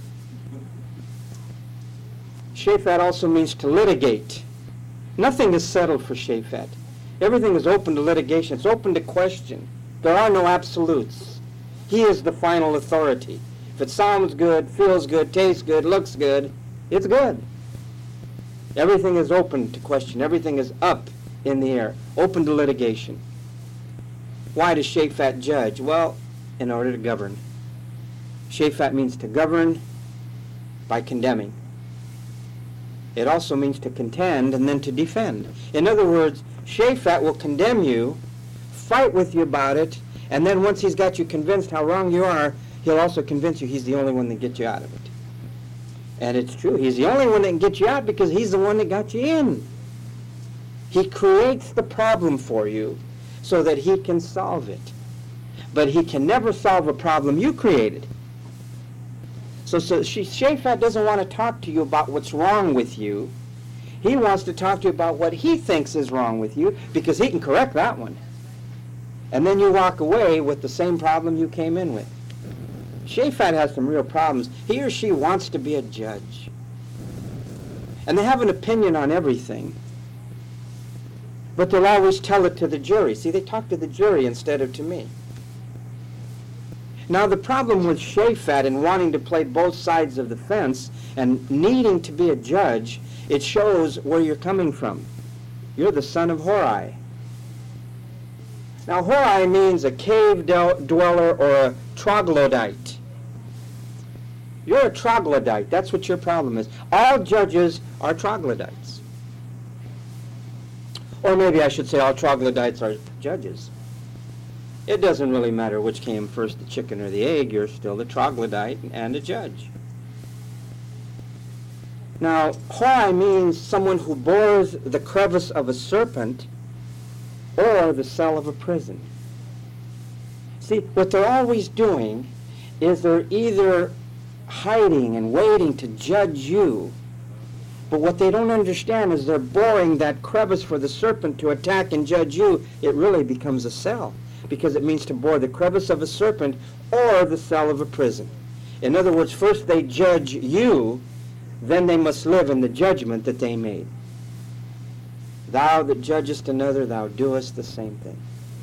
Shaphat also means to litigate. Nothing is settled for Shaphat. Everything is open to litigation. It's open to question. There are no absolutes. He is the final authority. If it sounds good, feels good, tastes good, looks good, it's good. Everything is open to question. Everything is up in the air, open to litigation. Why does Shaphat judge? Well, in order to govern. Shaphat means to govern by condemning. It also means to contend and then to defend. In other words, Shaphat will condemn you, fight with you about it, and then once he's got you convinced how wrong you are, he'll also convince you he's the only one that gets you out of it. And it's true. He's the only one that can get you out because he's the one that got you in. He creates the problem for you so that he can solve it. But he can never solve a problem you created. So Shaphat doesn't want to talk to you about what's wrong with you. He wants to talk to you about what he thinks is wrong with you because he can correct that one. And then you walk away with the same problem you came in with. Shaphat has some real problems. He or she wants to be a judge. And they have an opinion on everything. But they'll always tell it to the jury. See, they talk to the jury instead of to me. Now, the problem with Shaphat in wanting to play both sides of the fence and needing to be a judge, it shows where you're coming from. You're the son of Horai. Now, Horai means a cave dweller or a troglodyte. You're a troglodyte. That's what your problem is. All judges are troglodytes. Or maybe I should say all troglodytes are judges. It doesn't really matter which came first, the chicken or the egg. You're still the troglodyte and a judge. Now, Horai means someone who bores the crevice of a serpent or the cell of a prison. See, what they're always doing is they're either hiding and waiting to judge you, but what they don't understand is they're boring that crevice for the serpent to attack and judge you. It really becomes a cell, because it means to bore the crevice of a serpent or the cell of a prison. In other words, first they judge you, then they must live in the judgment that they made. Thou that judgest another, thou doest the same thing.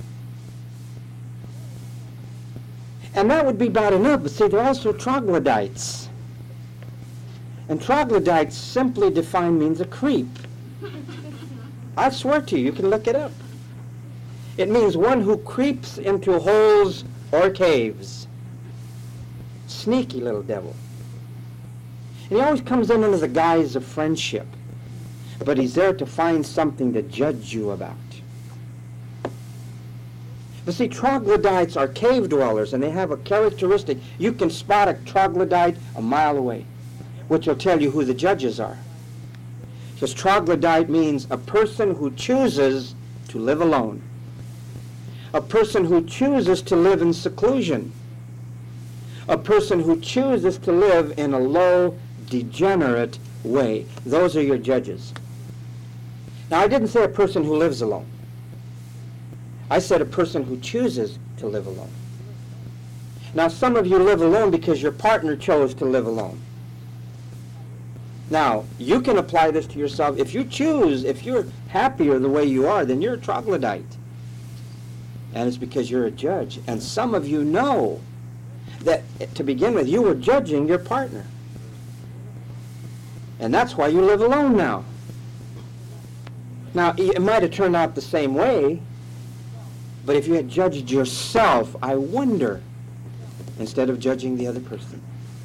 And that would be bad enough, but see, they're also troglodytes. And troglodytes, simply defined, means a creep. I swear to you, you can look it up. It means one who creeps into holes or caves. Sneaky little devil. And he always comes in under the guise of friendship, but he's there to find something to judge you about. But see, troglodytes are cave dwellers, and they have a characteristic. You can spot a troglodyte a mile away, which will tell you who the judges are. Because troglodyte means a person who chooses to live alone. A person who chooses to live in seclusion. A person who chooses to live in a low, degenerate way. Those are your judges. Now, I didn't say a person who lives alone. I said a person who chooses to live alone. Now, some of you live alone because your partner chose to live alone. Now, you can apply this to yourself. If you choose, if you're happier the way you are, then you're a troglodyte. And it's because you're a judge. And some of you know that, to begin with, you were judging your partner. And that's why you live alone now. Now, it might have turned out the same way, but if you had judged yourself, I wonder, instead of judging the other person.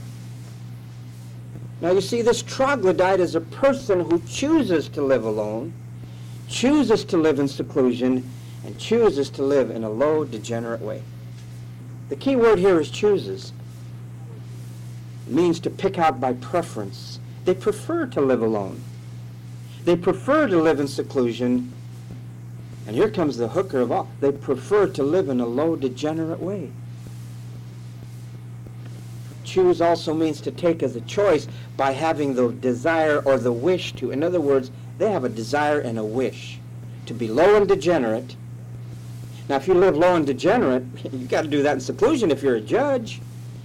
Now, you see, this troglodyte is a person who chooses to live alone, chooses to live in seclusion, and chooses to live in a low, degenerate way. The key word here is chooses. It means to pick out by preference. They prefer to live alone. They prefer to live in seclusion. And here comes the hooker of all. They prefer to live in a low, degenerate way. Choose also means to take as a choice by having the desire or the wish to. In other words, they have a desire and a wish to be low and degenerate. Now, if you live low and degenerate, you've got to do that in seclusion if you're a judge.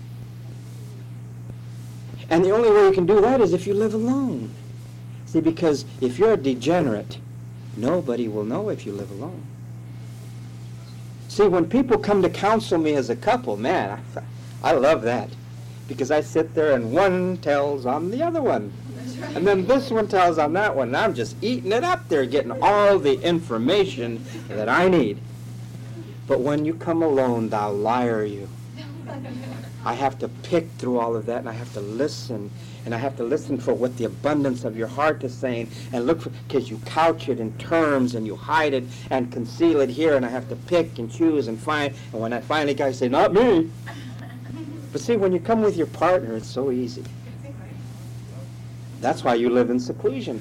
And the only way you can do that is if you live alone. See, because if you're a degenerate, nobody will know if you live alone. See, when people come to counsel me as a couple, man, I love that. Because I sit there and one tells on the other one. Right. And then this one tells on that one. And I'm just eating it up there, getting all the information that I need. But when you come alone, thou liar you. I have to pick through all of that, and I have to listen. And I have to listen for what the abundance of your heart is saying, and look for, because you couch it in terms, and you hide it and conceal it here, and I have to pick and choose and find. And when I finally guys say, not me. But see, when you come with your partner, it's so easy. That's why you live in seclusion.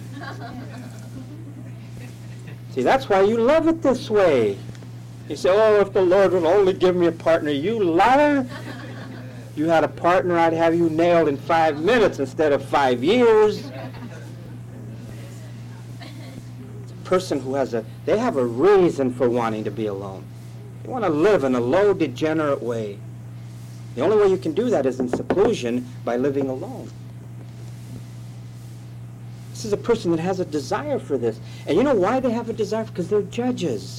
See, that's why you love it this way. You say, oh, if the Lord would only give me a partner. You liar. You had a partner, I'd have you nailed in 5 minutes instead of 5 years. It's a person who they have a reason for wanting to be alone. They want to live in a low, degenerate way. The only way you can do that is in seclusion, by living alone. This is a person that has a desire for this. And you know why they have a desire? Because they're judges.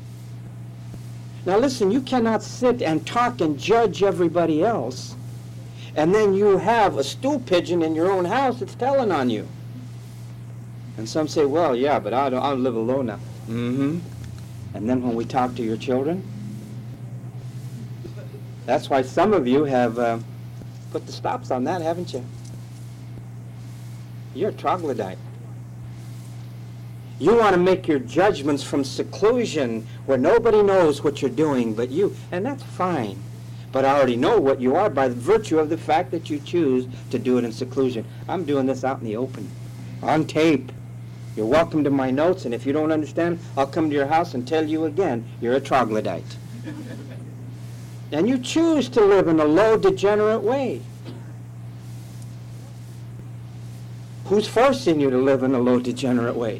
Now listen, you cannot sit and talk and judge everybody else, and then you have a stool pigeon in your own house that's telling on you. And some say, well, yeah, but I'll live alone now. Mm-hmm. And then when we talk to your children, that's why some of you have put the stops on that, haven't you? You're a troglodyte. You want to make your judgments from seclusion where nobody knows what you're doing but you. And that's fine. But I already know what you are by virtue of the fact that you choose to do it in seclusion. I'm doing this out in the open, on tape. You're welcome to my notes, and if you don't understand, I'll come to your house and tell you again, you're a troglodyte. And you choose to live in a low, degenerate way. Who's forcing you to live in a low, degenerate way?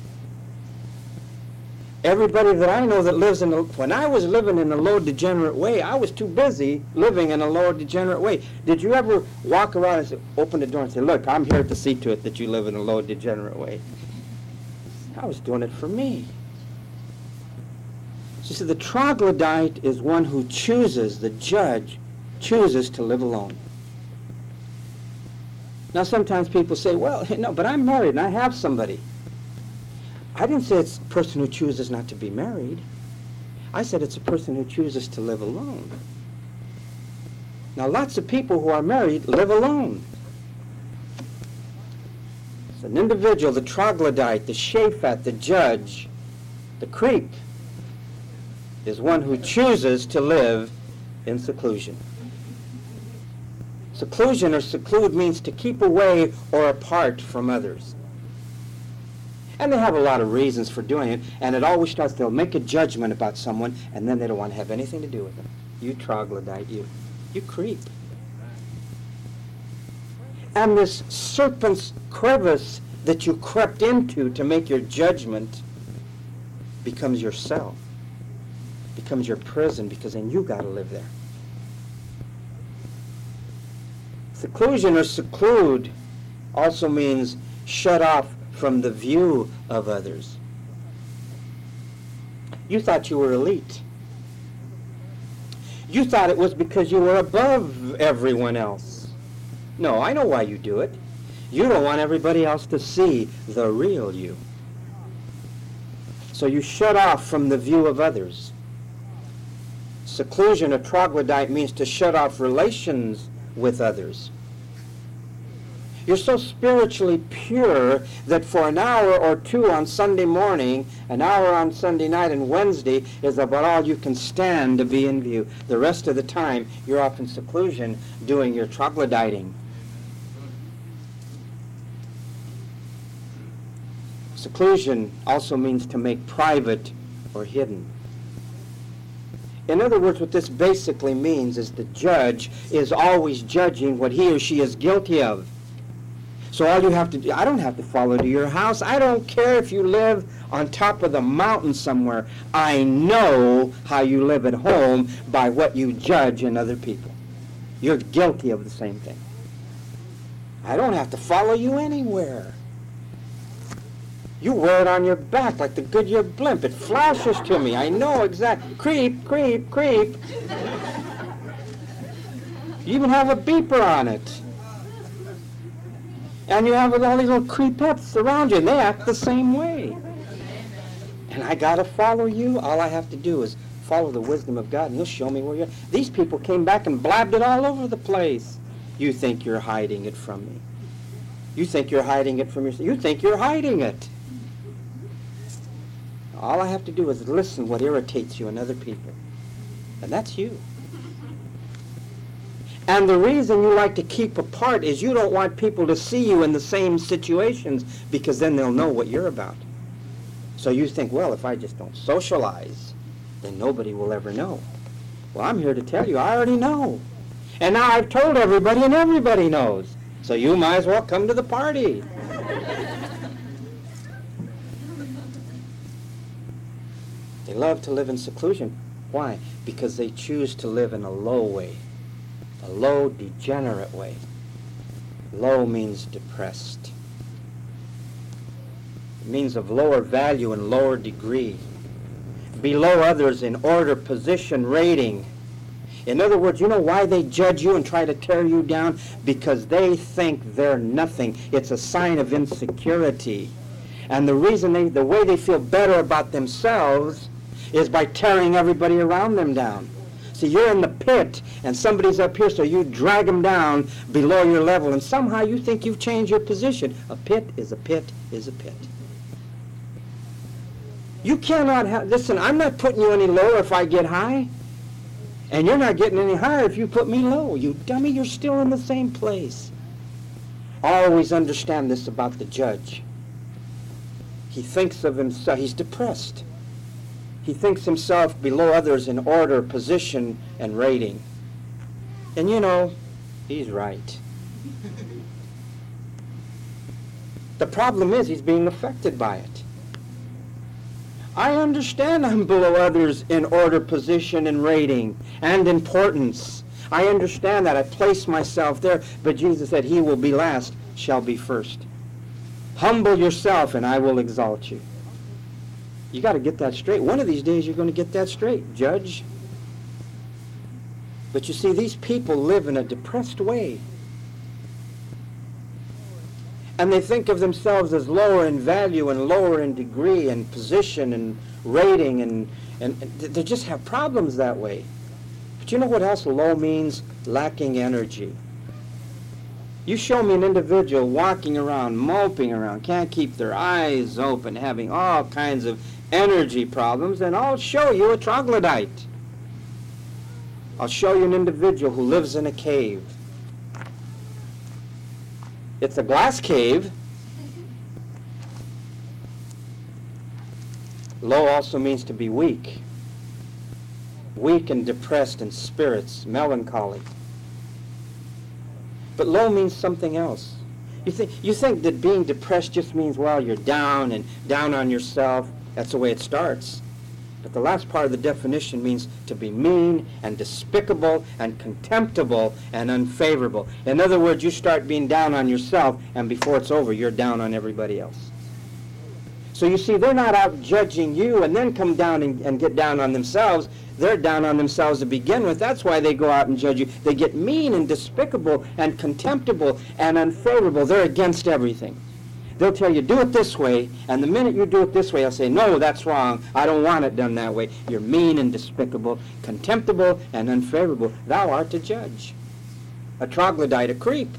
Everybody that I know that lives when I was living in a low, degenerate way, I was too busy living in a low, degenerate way. Did you ever walk around and say, open the door and say, look, I'm here to see to it that you live in a low, degenerate way? I was doing it for me. So see, the troglodyte is one who chooses, the judge chooses to live alone. Now sometimes people say, well, no, but I'm married and I have somebody. I didn't say it's a person who chooses not to be married. I said it's a person who chooses to live alone. Now lots of people who are married live alone. It's an individual, the troglodyte, the shaphat, the judge, the creep, is one who chooses to live in seclusion. Seclusion or seclude means to keep away or apart from others. And they have a lot of reasons for doing it, and it always starts, they'll make a judgment about someone, and then they don't want to have anything to do with them. You troglodyte, you creep. And this serpent's crevice that you crept into to make your judgment becomes your cell, becomes your prison, because then you got to live there. Seclusion or seclude also means shut off from the view of others. You thought you were elite. You thought it was because you were above everyone else. No, I know why you do it. You don't want everybody else to see the real you. So you shut off from the view of others. Seclusion or troglodyte means to shut off relations with others. You're so spiritually pure that for an hour or two on Sunday morning, an hour on Sunday night, and Wednesday is about all you can stand to be in view. The rest of the time, you're off in seclusion doing your troglodyting. Seclusion also means to make private or hidden. In other words, what this basically means is the judge is always judging what he or she is guilty of. So all you have to do, I don't have to follow to your house. I don't care if you live on top of the mountain somewhere. I know how you live at home by what you judge in other people. You're guilty of the same thing. I don't have to follow you anywhere. You wear it on your back like the Goodyear blimp. It flashes to me. I know exactly. Creep, creep, creep. You even have a beeper on it. And you have all these little creepettes around you, and they act the same way. And I got to follow you. All I have to do is follow the wisdom of God, and He'll show me where you're. These people came back and blabbed it all over the place. You think you're hiding it from me. You think you're hiding it from yourself. You think you're hiding it. All I have to do is listen what irritates you in other people. And that's you. And the reason you like to keep apart is you don't want people to see you in the same situations, because then they'll know what you're about. So you think, well, if I just don't socialize, then nobody will ever know. Well, I'm here to tell you, I already know. And now I've told everybody, and everybody knows. So you might as well come to the party. They love to live in seclusion. Why? Because they choose to live in a low way. A low, degenerate way. Low means depressed. It means of lower value and lower degree. Below others in order, position, rating. In other words, you know why they judge you and try to tear you down? Because they think they're nothing. It's a sign of insecurity. And the reason the way they feel better about themselves is by tearing everybody around them down. See, you're in the pit, and somebody's up here, so you drag them down below your level, and somehow you think you've changed your position. A pit is a pit is a pit. You cannot have, listen, I'm not putting you any lower if I get high, and you're not getting any higher if you put me low. You dummy, you're still in the same place. Always understand this about the judge. He thinks of himself, he's depressed. He thinks himself below others in order, position, and rating. And you know, he's right. The problem is he's being affected by it. I understand I'm below others in order, position, and rating, and importance. I understand that. I place myself there. But Jesus said, he will be last, shall be first. Humble yourself, and I will exalt you. You got to get that straight. One of these days you're going to get that straight, judge. But you see, these people live in a depressed way. And they think of themselves as lower in value and lower in degree and position and rating, and they just have problems that way. But you know what else low means? Lacking energy. You show me an individual walking around, moping around, can't keep their eyes open, having all kinds of energy problems, and I'll show you a troglodyte. I'll show you an individual who lives in a cave. It's a glass cave. Low also means to be weak. Weak and depressed in spirits, melancholy. But low means something else. You think that being depressed just means, well, you're down and down on yourself. That's the way it starts. But the last part of the definition means to be mean and despicable and contemptible and unfavorable. In other words, you start being down on yourself, and before it's over, you're down on everybody else. So you see, they're not out judging you and then come down and get down on themselves. They're down on themselves to begin with. That's why they go out and judge you. They get mean and despicable and contemptible and unfavorable. They're against everything. They'll tell you, do it this way, and the minute you do it this way, I'll say, no, that's wrong. I don't want it done that way. You're mean and despicable, contemptible and unfavorable. Thou art a judge, a troglodyte, a creep.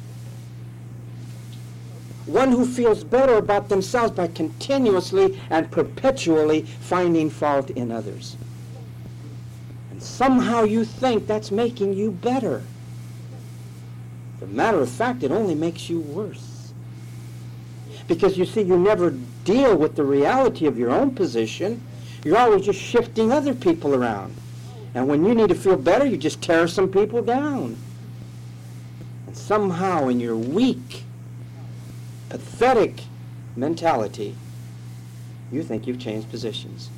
One who feels better about themselves by continuously and perpetually finding fault in others. And somehow you think that's making you better. As a matter of fact, it only makes you worse. Because you see, you never deal with the reality of your own position. You're always just shifting other people around. And when you need to feel better, you just tear some people down. And somehow in your weak, pathetic mentality, you think you've changed positions.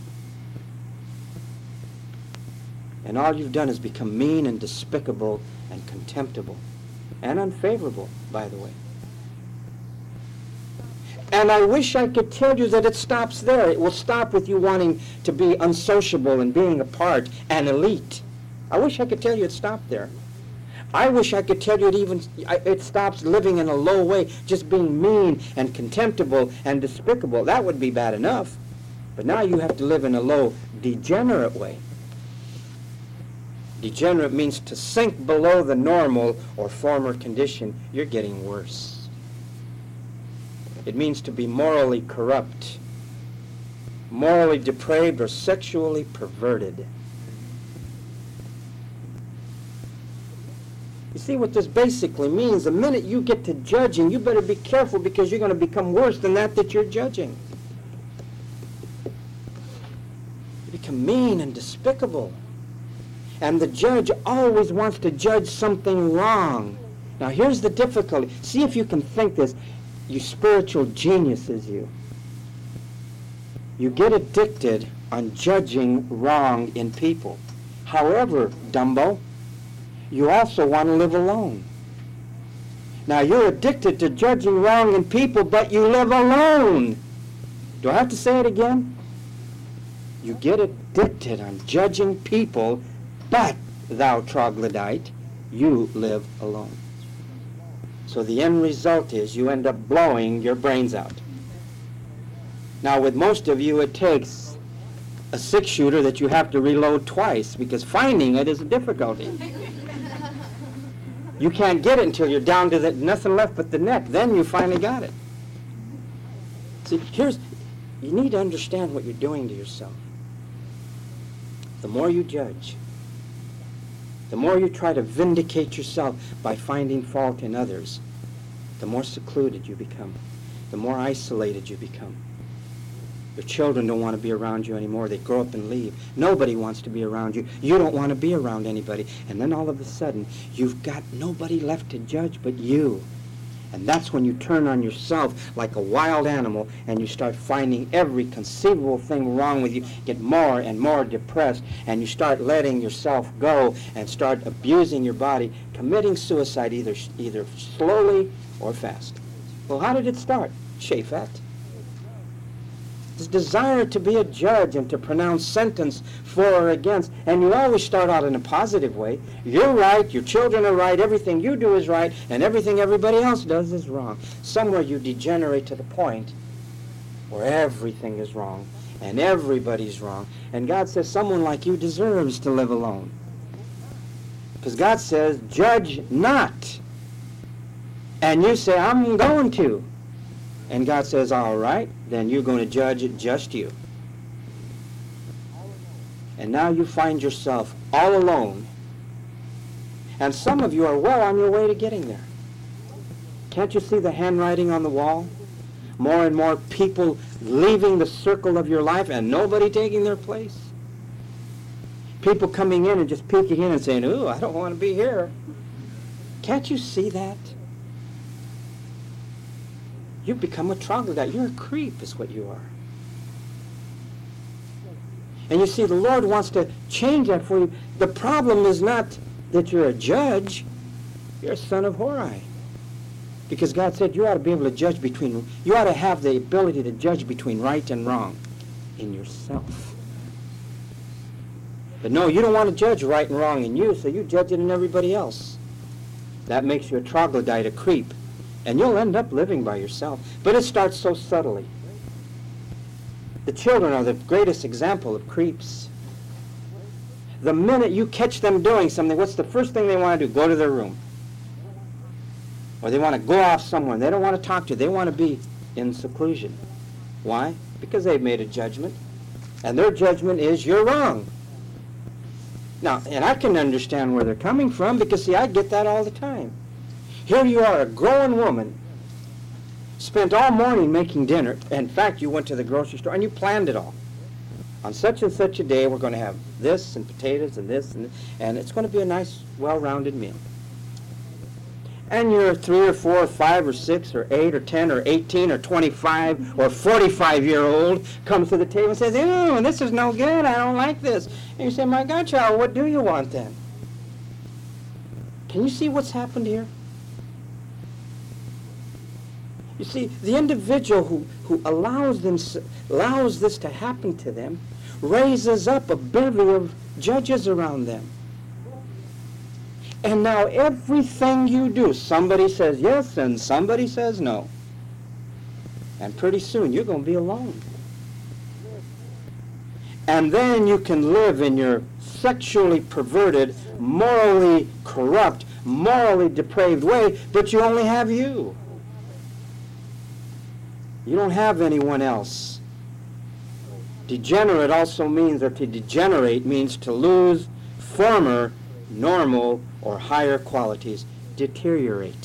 And all you've done is become mean and despicable and contemptible and unfavorable, by the way. And I wish I could tell you that it stops there. It will stop with you wanting to be unsociable and being apart and elite. I wish I could tell you it stopped there. I wish I could tell you it stops living in a low way, just being mean and contemptible and despicable. That would be bad enough. But now you have to live in a low, degenerate way. Degenerate means to sink below the normal or former condition. You're getting worse. It means to be morally corrupt, morally depraved, or sexually perverted. You see what this basically means? The minute you get to judging, you better be careful, because you're going to become worse than that you're judging. You become mean and despicable. And the judge always wants to judge something wrong. Now here's the difficulty. See if you can think this. You spiritual geniuses, you. You get addicted on judging wrong in people. However, Dumbo, you also want to live alone. Now, you're addicted to judging wrong in people, but you live alone. Do I have to say it again? You get addicted on judging people, but, thou troglodyte, you live alone. So the end result is you end up blowing your brains out. Now, with most of you, it takes a six-shooter that you have to reload twice, because finding it is a difficulty. You can't get it until you're down to nothing left but the neck. Then you finally got it. See, you need to understand what you're doing to yourself. The more you judge, the more you try to vindicate yourself by finding fault in others, the more secluded you become, the more isolated you become. Your children don't want to be around you anymore. They grow up and leave. Nobody wants to be around you. You don't want to be around anybody. And then all of a sudden, you've got nobody left to judge but you. And that's when you turn on yourself like a wild animal, and you start finding every conceivable thing wrong with you, get more and more depressed, and you start letting yourself go and start abusing your body, committing suicide either slowly or fast. Well, how did it start? Shaphat. This desire to be a judge and to pronounce sentence for or against, and you always start out in a positive way. You're right, your children are right, everything you do is right, and everything everybody else does is wrong. Somewhere you degenerate to the point where everything is wrong and everybody's wrong, and God says someone like you deserves to live alone. Because God says, judge not. And you say, I'm going to. And God says, all right, then you're going to judge just you. And now you find yourself all alone. And some of you are well on your way to getting there. Can't you see the handwriting on the wall? More and more people leaving the circle of your life and nobody taking their place. People coming in and just peeking in and saying, ooh, I don't want to be here. Can't you see that? You've become a troglodyte. You're a creep is what you are. And you see, the Lord wants to change that for you. The problem is not that you're a judge. You're a son of Hori. Because God said you ought to be able to judge you ought to have the ability to judge between right and wrong in yourself. But no, you don't want to judge right and wrong in you, so you judge it in everybody else. That makes you a troglodyte, a creep. And you'll end up living by yourself. But it starts so subtly. The children are the greatest example of creeps. The minute you catch them doing something, what's the first thing they want to do? Go to their room. Or they want to go off somewhere. They don't want to talk to you. They want to be in seclusion. Why? Because they've made a judgment. And their judgment is, you're wrong. Now, and I can understand where they're coming from, because, see, I get that all the time. Here you are, a grown woman, spent all morning making dinner. In fact, you went to the grocery store and you planned it all. On such and such a day, we're going to have this and potatoes and this, and it's going to be a nice, well-rounded meal. And your 3 or 4 or 5 or 6 or 8 or 10 or 18 or 25 or 45-year-old comes to the table and says, "Oh, this is no good. I don't like this." And you say, "My God, child, what do you want then?" Can you see what's happened here? You see, the individual who allows this to happen to them raises up a bevy of judges around them. And now everything you do, somebody says yes and somebody says no. And pretty soon you're going to be alone. And then you can live in your sexually perverted, morally corrupt, morally depraved way, but you only have you. You don't have anyone else. Degenerate also means, or to degenerate means to lose former normal or higher qualities. Deteriorate.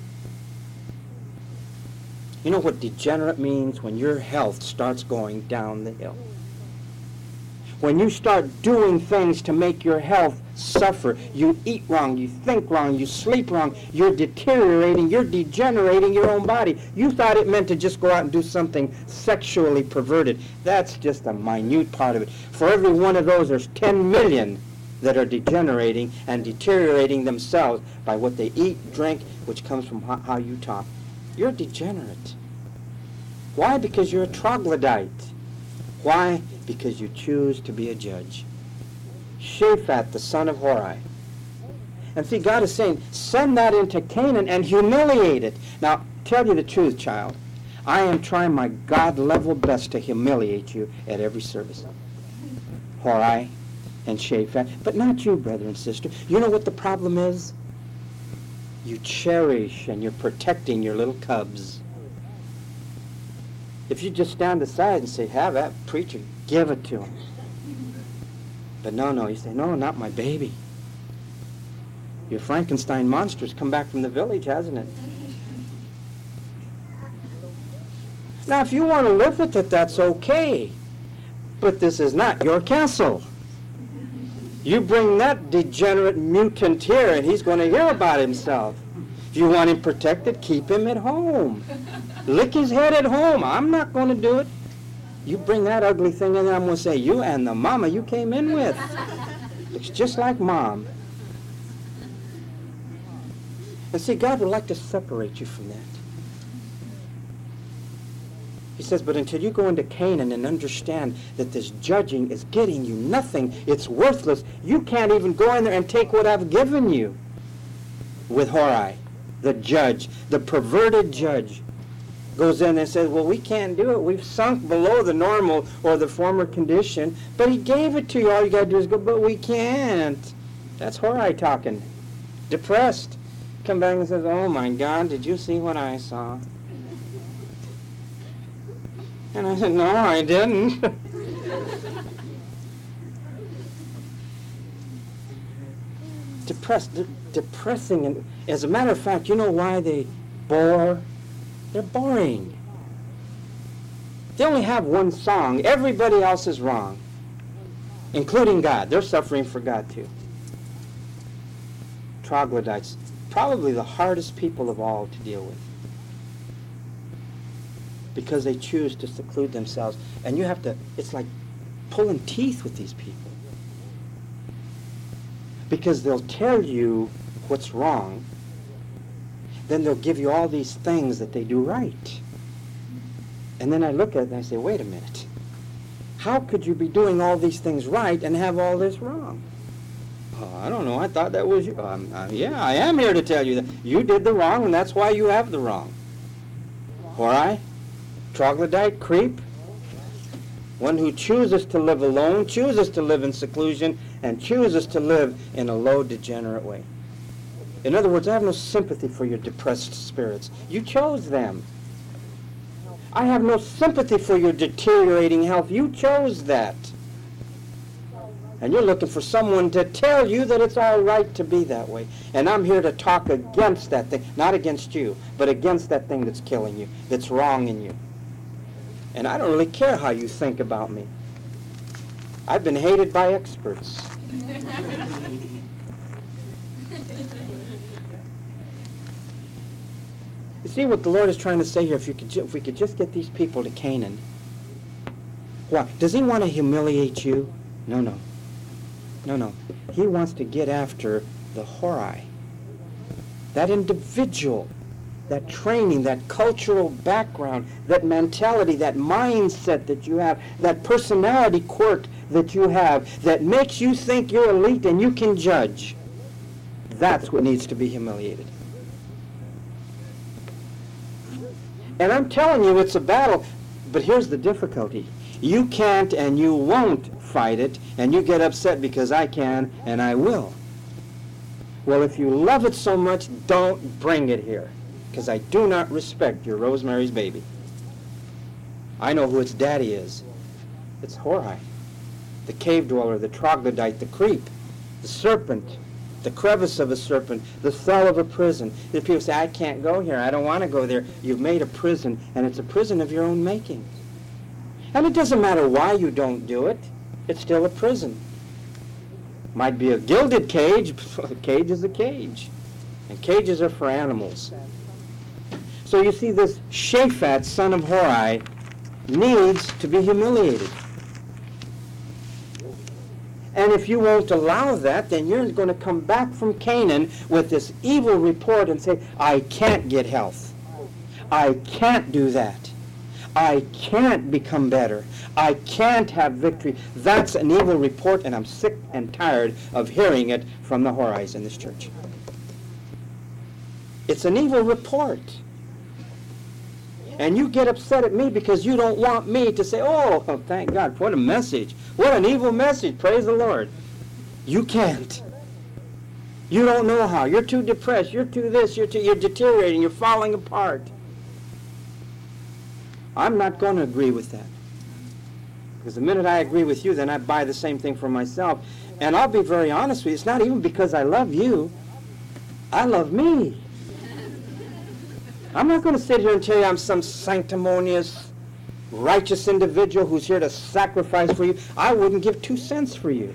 You know what degenerate means? When your health starts going down the hill. When you start doing things to make your health suffer, you eat wrong, you think wrong, you sleep wrong, you're deteriorating, you're degenerating your own body. You thought it meant to just go out and do something sexually perverted. That's just a minute part of it. For every one of those, there's 10 million that are degenerating and deteriorating themselves by what they eat, drink, which comes from how you talk. You're degenerate. Why? Because you're a troglodyte. Why? Because you choose to be a judge. Shaphat, the son of Hori. And see, God is saying, send that into Canaan and humiliate it. Now, tell you the truth, child. I am trying my God-level best to humiliate you at every service. Hori and Shaphat. But not you, brother and sister. You know what the problem is? You cherish and you're protecting your little cubs. If you just stand aside and say, have that preacher, give it to him. But no, you say, no, not my baby. Your Frankenstein monster's come back from the village, hasn't it? Now, if you want to live with it, that's okay. But this is not your castle. You bring that degenerate mutant here, and he's going to hear about himself. If you want him protected, keep him at home. Lick his head at home. I'm not going to do it. You bring that ugly thing in there, I'm going to say, you and the mama you came in with. Looks just like mom. And see, God would like to separate you from that. He says, but until you go into Canaan and understand that this judging is getting you nothing, it's worthless, you can't even go in there and take what I've given you. With Hori, the judge, the perverted judge, goes in and says, well, we can't do it. We've sunk below the normal or the former condition, but he gave it to you. All you got to do is go, but we can't. That's Hori talking. Depressed. Come back and says, oh, my God, did you see what I saw? And I said, no, I didn't. Depressing. And as a matter of fact, you know why they bore? They're boring. They only have one song. Everybody else is wrong, including God. They're suffering for God too. Troglodytes, probably the hardest people of all to deal with, because they choose to seclude themselves. And you have to, it's like pulling teeth with these people, because they'll tell you what's wrong, then they'll give you all these things that they do right. And then I look at it and I say, wait a minute. How could you be doing all these things right and have all this wrong? Oh, I don't know. I thought that was you. Yeah, I am here to tell you that you did the wrong, and that's why you have the wrong. Hori, troglodyte, creep, one who chooses to live alone, chooses to live in seclusion, and chooses to live in a low, degenerate way. In other words, I have no sympathy for your depressed spirits. You chose them. I have no sympathy for your deteriorating health. You chose that. And you're looking for someone to tell you that it's all right to be that way. And I'm here to talk against that thing. Not against you, but against that thing that's killing you, that's wrong in you. And I don't really care how you think about me. I've been hated by experts. You see what the Lord is trying to say here? If we could just get these people to Canaan. Why? Does he want to humiliate you? No. He wants to get after the Hori. That individual that training, that cultural background, that mentality, that mindset that you have, that personality quirk that you have that makes you think you're elite and you can judge. That's what needs to be humiliated. And I'm telling you, it's a battle, but here's the difficulty. You can't and you won't fight it, and you get upset because I can and I will. Well, if you love it so much, don't bring it here, because I do not respect your Rosemary's Baby. I know who its daddy is. It's Horai, the cave dweller, the troglodyte, the creep, the serpent, the crevice of a serpent, the cell of a prison. The people say, I can't go here, I don't want to go there. You've made a prison, and it's a prison of your own making. And it doesn't matter why you don't do it, it's still a prison. Might be a gilded cage, but a cage is a cage. And cages are for animals. So you see, this Shaphat, son of Horai, needs to be humiliated. And if you won't allow that, then you're going to come back from Canaan with this evil report and say, I can't get health. I can't do that. I can't become better. I can't have victory. That's an evil report, and I'm sick and tired of hearing it from the Horais in this church. It's an evil report. And you get upset at me because you don't want me to say, oh, thank God, what a message. What an evil message, praise the Lord. You can't. You don't know how. You're too depressed. You're too this. You're deteriorating. You're falling apart. I'm not going to agree with that. Because the minute I agree with you, then I buy the same thing for myself. And I'll be very honest with you. It's not even because I love you. I love me. I'm not going to sit here and tell you I'm some sanctimonious, righteous individual who's here to sacrifice for you. I wouldn't give 2 cents for you.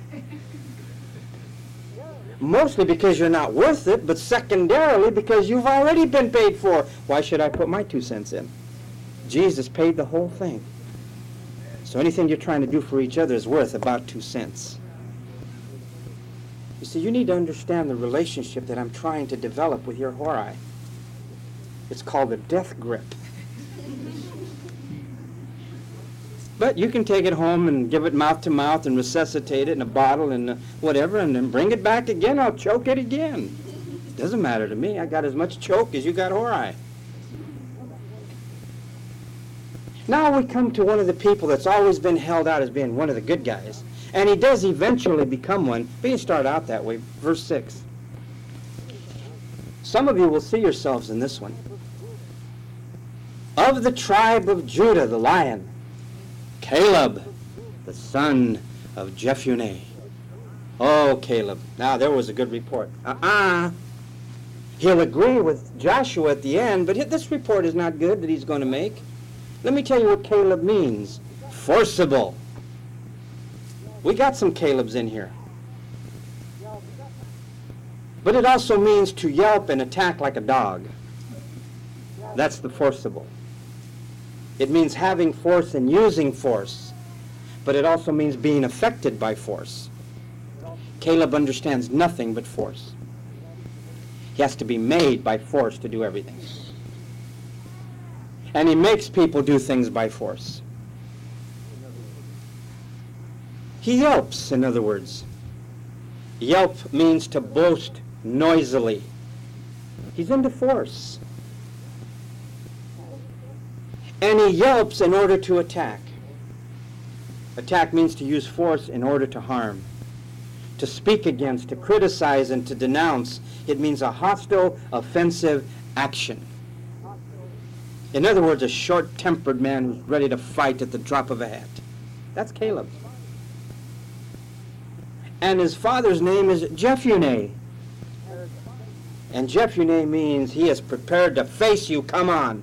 Mostly because you're not worth it, but secondarily because you've already been paid for. Why should I put my 2 cents in? Jesus paid the whole thing. So anything you're trying to do for each other is worth about 2 cents. You see, you need to understand the relationship that I'm trying to develop with your Horai. It's called a death grip. But you can take it home and give it mouth to mouth and resuscitate it in a bottle and whatever, and then bring it back again. I'll choke it again. Doesn't matter to me. I got as much choke as you got Horai. Now we come to one of the people that's always been held out as being one of the good guys. And he does eventually become one, but you start out that way. Verse 6. Some of you will see yourselves in this one. Of the tribe of Judah, the lion, Caleb, the son of Jephunneh. Oh, Caleb. Now, there was a good report. He'll agree with Joshua at the end, but this report is not good that he's going to make. Let me tell you what Caleb means. Forcible. We got some Calebs in here. But it also means to yelp and attack like a dog. That's the forcible. It means having force and using force. But it also means being affected by force. Caleb understands nothing but force. He has to be made by force to do everything. And he makes people do things by force. He yelps, in other words. Yelp means to boast noisily. He's into force. And he yelps in order to attack. Attack means to use force in order to harm. To speak against, to criticize, and to denounce. It means a hostile, offensive action. In other words, a short-tempered man who's ready to fight at the drop of a hat. That's Caleb. And his father's name is Jephunneh. And Jephunneh means he is prepared to face you. Come on.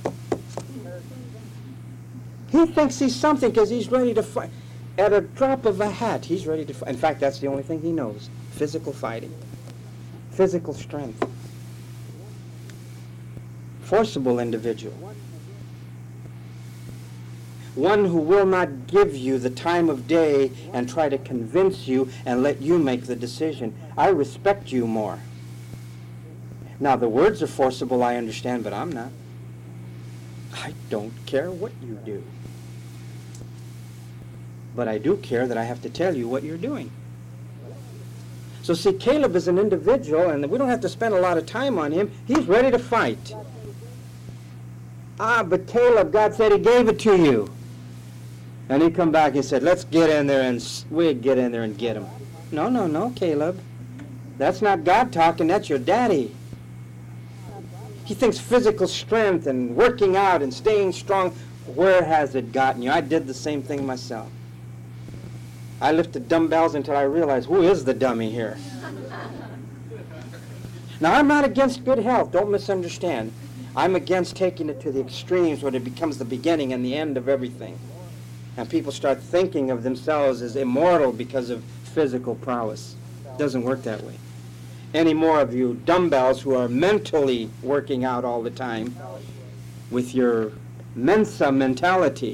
He thinks he's something because he's ready to fight. At a drop of a hat, he's ready to fight. In fact, that's the only thing he knows. Physical fighting. Physical strength. Forcible individual. One who will not give you the time of day and try to convince you and let you make the decision. I respect you more. Now, the words are forcible, I understand, but I'm not. I don't care what you do. But I do care that I have to tell you what you're doing. So see, Caleb is an individual, and we don't have to spend a lot of time on him. He's ready to fight. But Caleb, God said he gave it to you. And he come back and said, let's get in there and we'll get in there and get him. No, Caleb. That's not God talking, that's your daddy. He thinks physical strength and working out and staying strong, where has it gotten you? I did the same thing myself. I lifted dumbbells until I realized, who is the dummy here? Now, I'm not against good health, don't misunderstand. I'm against taking it to the extremes where it becomes the beginning and the end of everything. And people start thinking of themselves as immortal because of physical prowess. It doesn't work that way. Any more of you dumbbells who are mentally working out all the time with your Mensa mentality.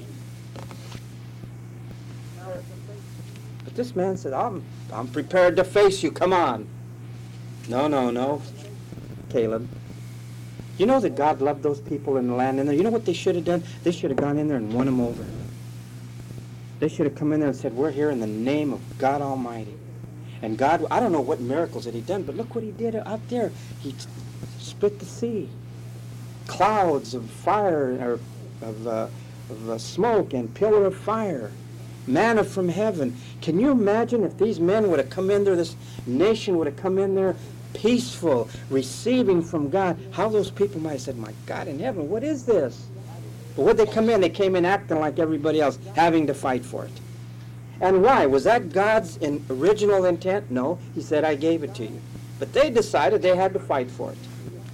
But this man said, I'm prepared to face you, come on. No, Caleb. You know that God loved those people in the land in there? You know what they should have done? They should have gone in there and won them over. They should have come in there and said, we're here in the name of God Almighty. And God, I don't know what miracles that he done, but look what he did out there. He split the sea. Clouds of fire, or of smoke and pillar of fire. Manna from heaven. Can you imagine if these men would have come in there, this nation would have come in there peaceful, receiving from God, how those people might have said, my God in heaven, what is this? But when they come in, they came in acting like everybody else, having to fight for it. And why? Was that God's original intent? No. He said, I gave it to you. But they decided they had to fight for it.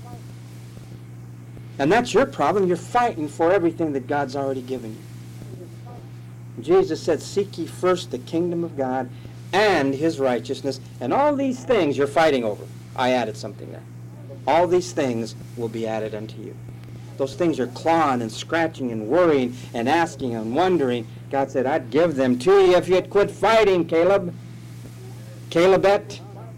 And that's your problem. You're fighting for everything that God's already given you. Jesus said, seek ye first the kingdom of God and his righteousness, and all these things you're fighting over. I added something there. All these things will be added unto you. Those things you're clawing and scratching and worrying and asking and wondering. God said, I'd give them to you if you'd quit fighting, Caleb. Calebette.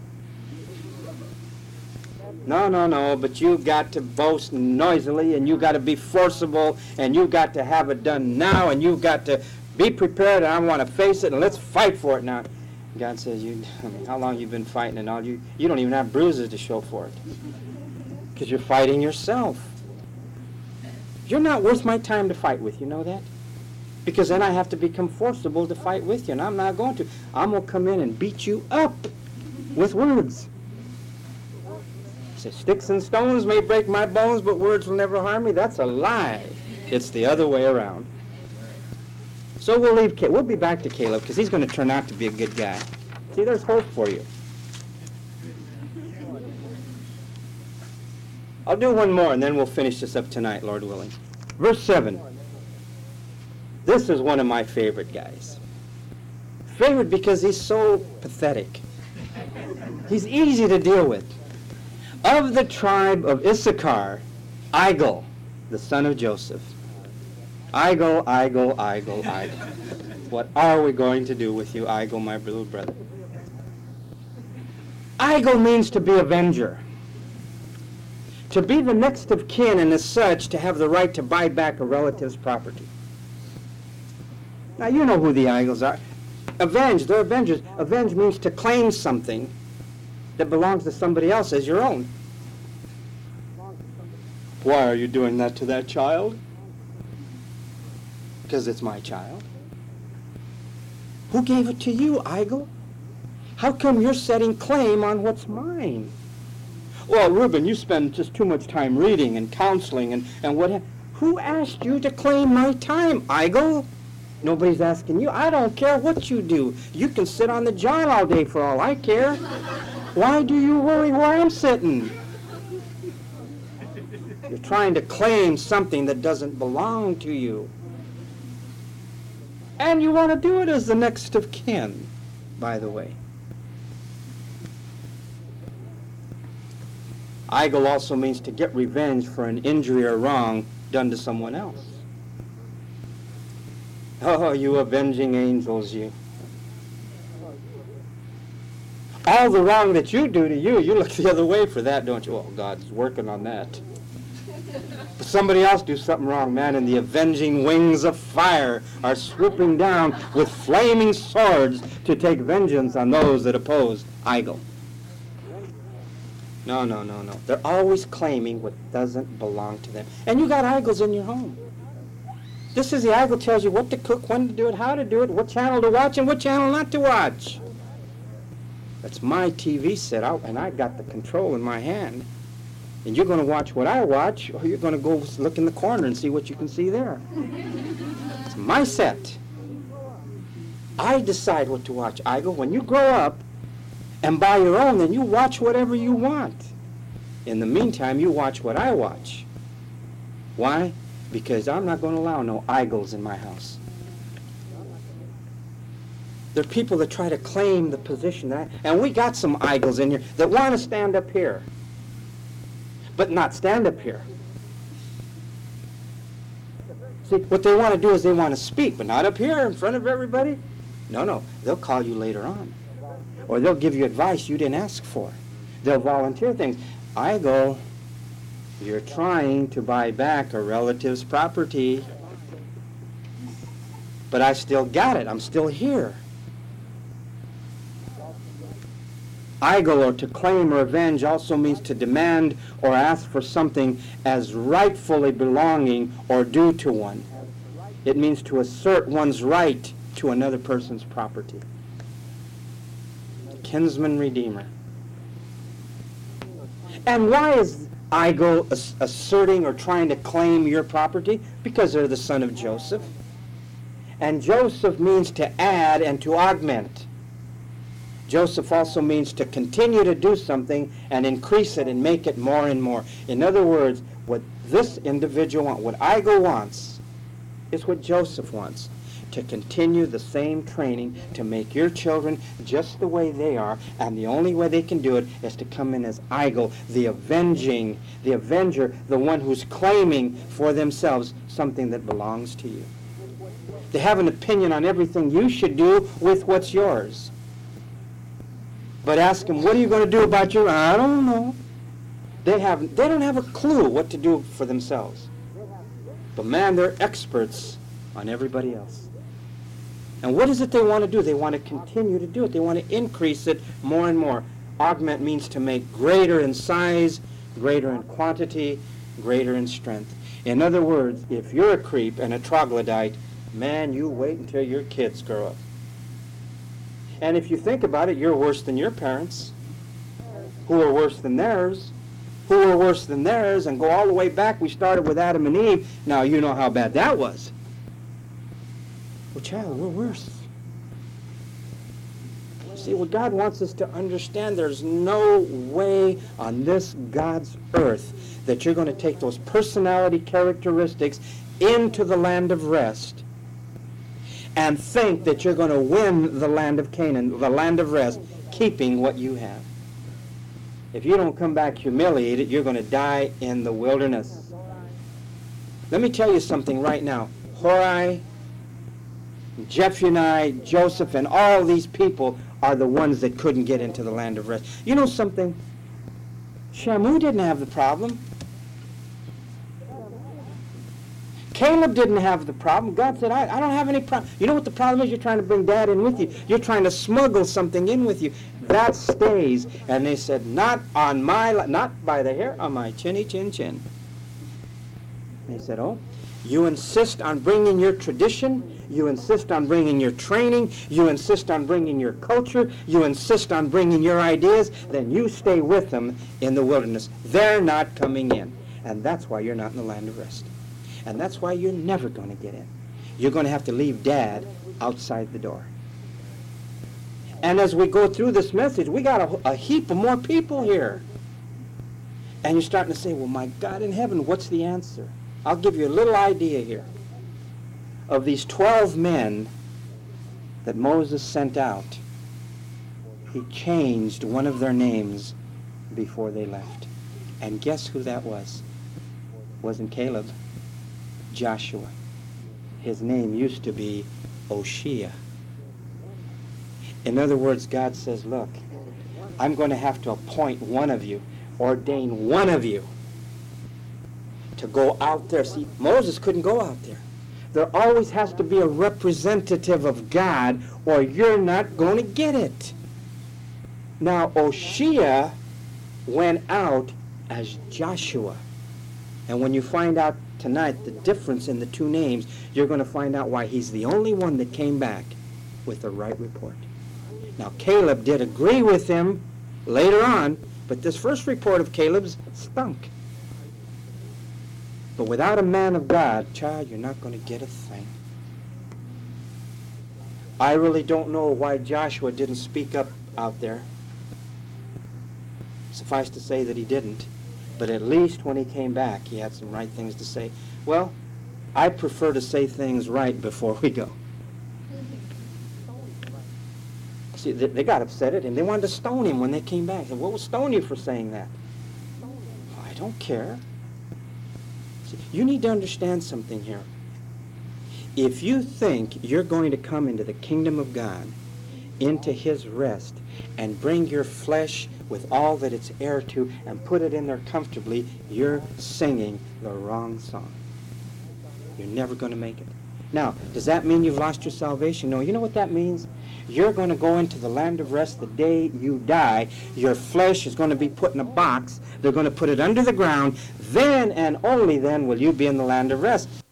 No, but you've got to boast noisily, and you've got to be forcible, and you've got to have it done now, and you've got to be prepared, and I want to face it, and let's fight for it now. God says, how long you've been fighting and all, you don't even have bruises to show for it. Because you're fighting yourself. You're not worth my time to fight with, you know that? Because then I have to become forcible to fight with you, and I'm not going to. I'm going to come in and beat you up with words. He says, sticks and stones may break my bones, but words will never harm me. That's a lie. It's the other way around. So we'll be back to Caleb, because he's going to turn out to be a good guy. See, there's hope for you. I'll do one more, and then we'll finish this up tonight, Lord willing. Verse 7. This is one of my favorite guys. Favorite because he's so pathetic. He's easy to deal with. Of the tribe of Issachar, Igal, the son of Joseph. Igal. What are we going to do with you, Igal, my little brother? Igal means to be avenger. To be the next of kin, and as such, to have the right to buy back a relative's property. Now, you know who the Igals are. Avenge, they're avengers. Avenge means to claim something that belongs to somebody else as your own. Why are you doing that to that child? Because it's my child. Who gave it to you, Igal? How come you're setting claim on what's mine? Well, Reuben, you spend just too much time reading and counseling and what. Who asked you to claim my time, Igal? Nobody's asking you. I don't care what you do. You can sit on the john all day for all I care. Why do you worry where I'm sitting? You're trying to claim something that doesn't belong to you. And you want to do it as the next of kin, by the way. Igal also means to get revenge for an injury or wrong done to someone else. Oh, you avenging angels, you. all the wrong that you do to you, you look the other way for that, don't you? Well, God's working on that. But somebody else do something wrong, man, and the avenging wings of fire are swooping down with flaming swords to take vengeance on those that oppose Igel. No. They're always claiming what doesn't belong to them. And you got Igels in your home. This is the Igel tells you what to cook, when to do it, how to do it, what channel to watch, and what channel not to watch. That's my TV set out, and I got the control in my hand. And you're going to watch what I watch, or you're going to go look in the corner and see what you can see there. It's my set. I decide what to watch. Igel, when you grow up and buy your own, then you watch whatever you want. In the meantime, you watch what I watch. Why? Because I'm not going to allow no Igels in my house. There are people that try to claim the position, and we got some Igels in here that want to stand up here, but not stand up here. See, what they want to do is they want to speak, but not up here in front of everybody. No, they'll call you later on. Or they'll give you advice you didn't ask for. They'll volunteer things. Igel, you're trying to buy back a relative's property, but I still got it. I'm still here. Igel, or to claim or avenge, also means to demand or ask for something as rightfully belonging or due to one. It means to assert one's right to another person's property. Kinsman redeemer. And why is Igel asserting or trying to claim your property? Because they're the son of Joseph. And Joseph means to add and to augment. Joseph also means to continue to do something and increase it and make it more and more. In other words, what this individual wants, what Igel wants, is what Joseph wants. To continue the same training to make your children just the way they are, and the only way they can do it is to come in as Igel, the avenger, the one who's claiming for themselves something that belongs to you. They have an opinion on everything you should do with what's yours. But ask them, what are you going to do about your... I don't know. They don't have a clue what to do for themselves. But man, they're experts on everybody else. And what is it they want to do? They want to continue to do it. They want to increase it more and more. Augment means to make greater in size, greater in quantity, greater in strength. In other words, if you're a creep and a troglodyte, man, you wait until your kids grow up. And if you think about it, you're worse than your parents, who are worse than theirs, who are worse than theirs, and go all the way back. We started with Adam and Eve. Now you know how bad that was. Well, child, we're worse. See, what God wants us to understand, there's no way on this God's earth that you're going to take those personality characteristics into the land of rest and think that you're going to win the land of Canaan, the land of rest, keeping what you have. If you don't come back humiliated, you're going to die in the wilderness. Let me tell you something right now. Horai, Jephthah, Joseph, and all these people are the ones that couldn't get into the land of rest. You know something? Shamu didn't have the problem. Caleb didn't have the problem. God said, I don't have any problem. You know what the problem is? You're trying to bring Dad in with you. You're trying to smuggle something in with you. That stays. And they said, not by the hair on my chinny chin chin. And they said, oh, you insist on bringing your tradition. You insist on bringing your training. You insist on bringing your culture. You insist on bringing your ideas. Then you stay with them in the wilderness. They're not coming in. And that's why you're not in the land of rest. And that's why you're never going to get in. You're going to have to leave Dad outside the door. And as we go through this message, we got a heap of more people here. And you're starting to say, well, my God in heaven, what's the answer? I'll give you a little idea here. Of these 12 men that Moses sent out, he changed one of their names before they left. And guess who that was? Wasn't Caleb. Joshua. His name used to be Oshea. In other words, God says, look, I'm going to have to appoint one of you, ordain one of you to go out there. See, Moses couldn't go out there. There always has to be a representative of God, or you're not going to get it. Now, Oshea went out as Joshua. And when you find out tonight the difference in the two names, you're going to find out why he's the only one that came back with the right report. Now, Caleb did agree with him later on, but this first report of Caleb's stunk. But without a man of God, child, you're not going to get a thing. I really don't know why Joshua didn't speak up out there. Suffice to say that he didn't. But at least when he came back, he had some right things to say. Well, I prefer to say things right before we go. See, they got upset at him. They wanted to stone him when they came back. They said, "Well, we'll stone you for saying that." I don't care. See, you need to understand something here. If you think you're going to come into the kingdom of God, into his rest, and bring your flesh with all that it's heir to and put it in there comfortably, you're singing the wrong song. You're never going to make it. Now, does that mean you've lost your salvation? No. You know what that means? You're going to go into the land of rest the day you die. Your flesh is going to be put in a box. They're going to put it under the ground. Then and only then will you be in the land of rest.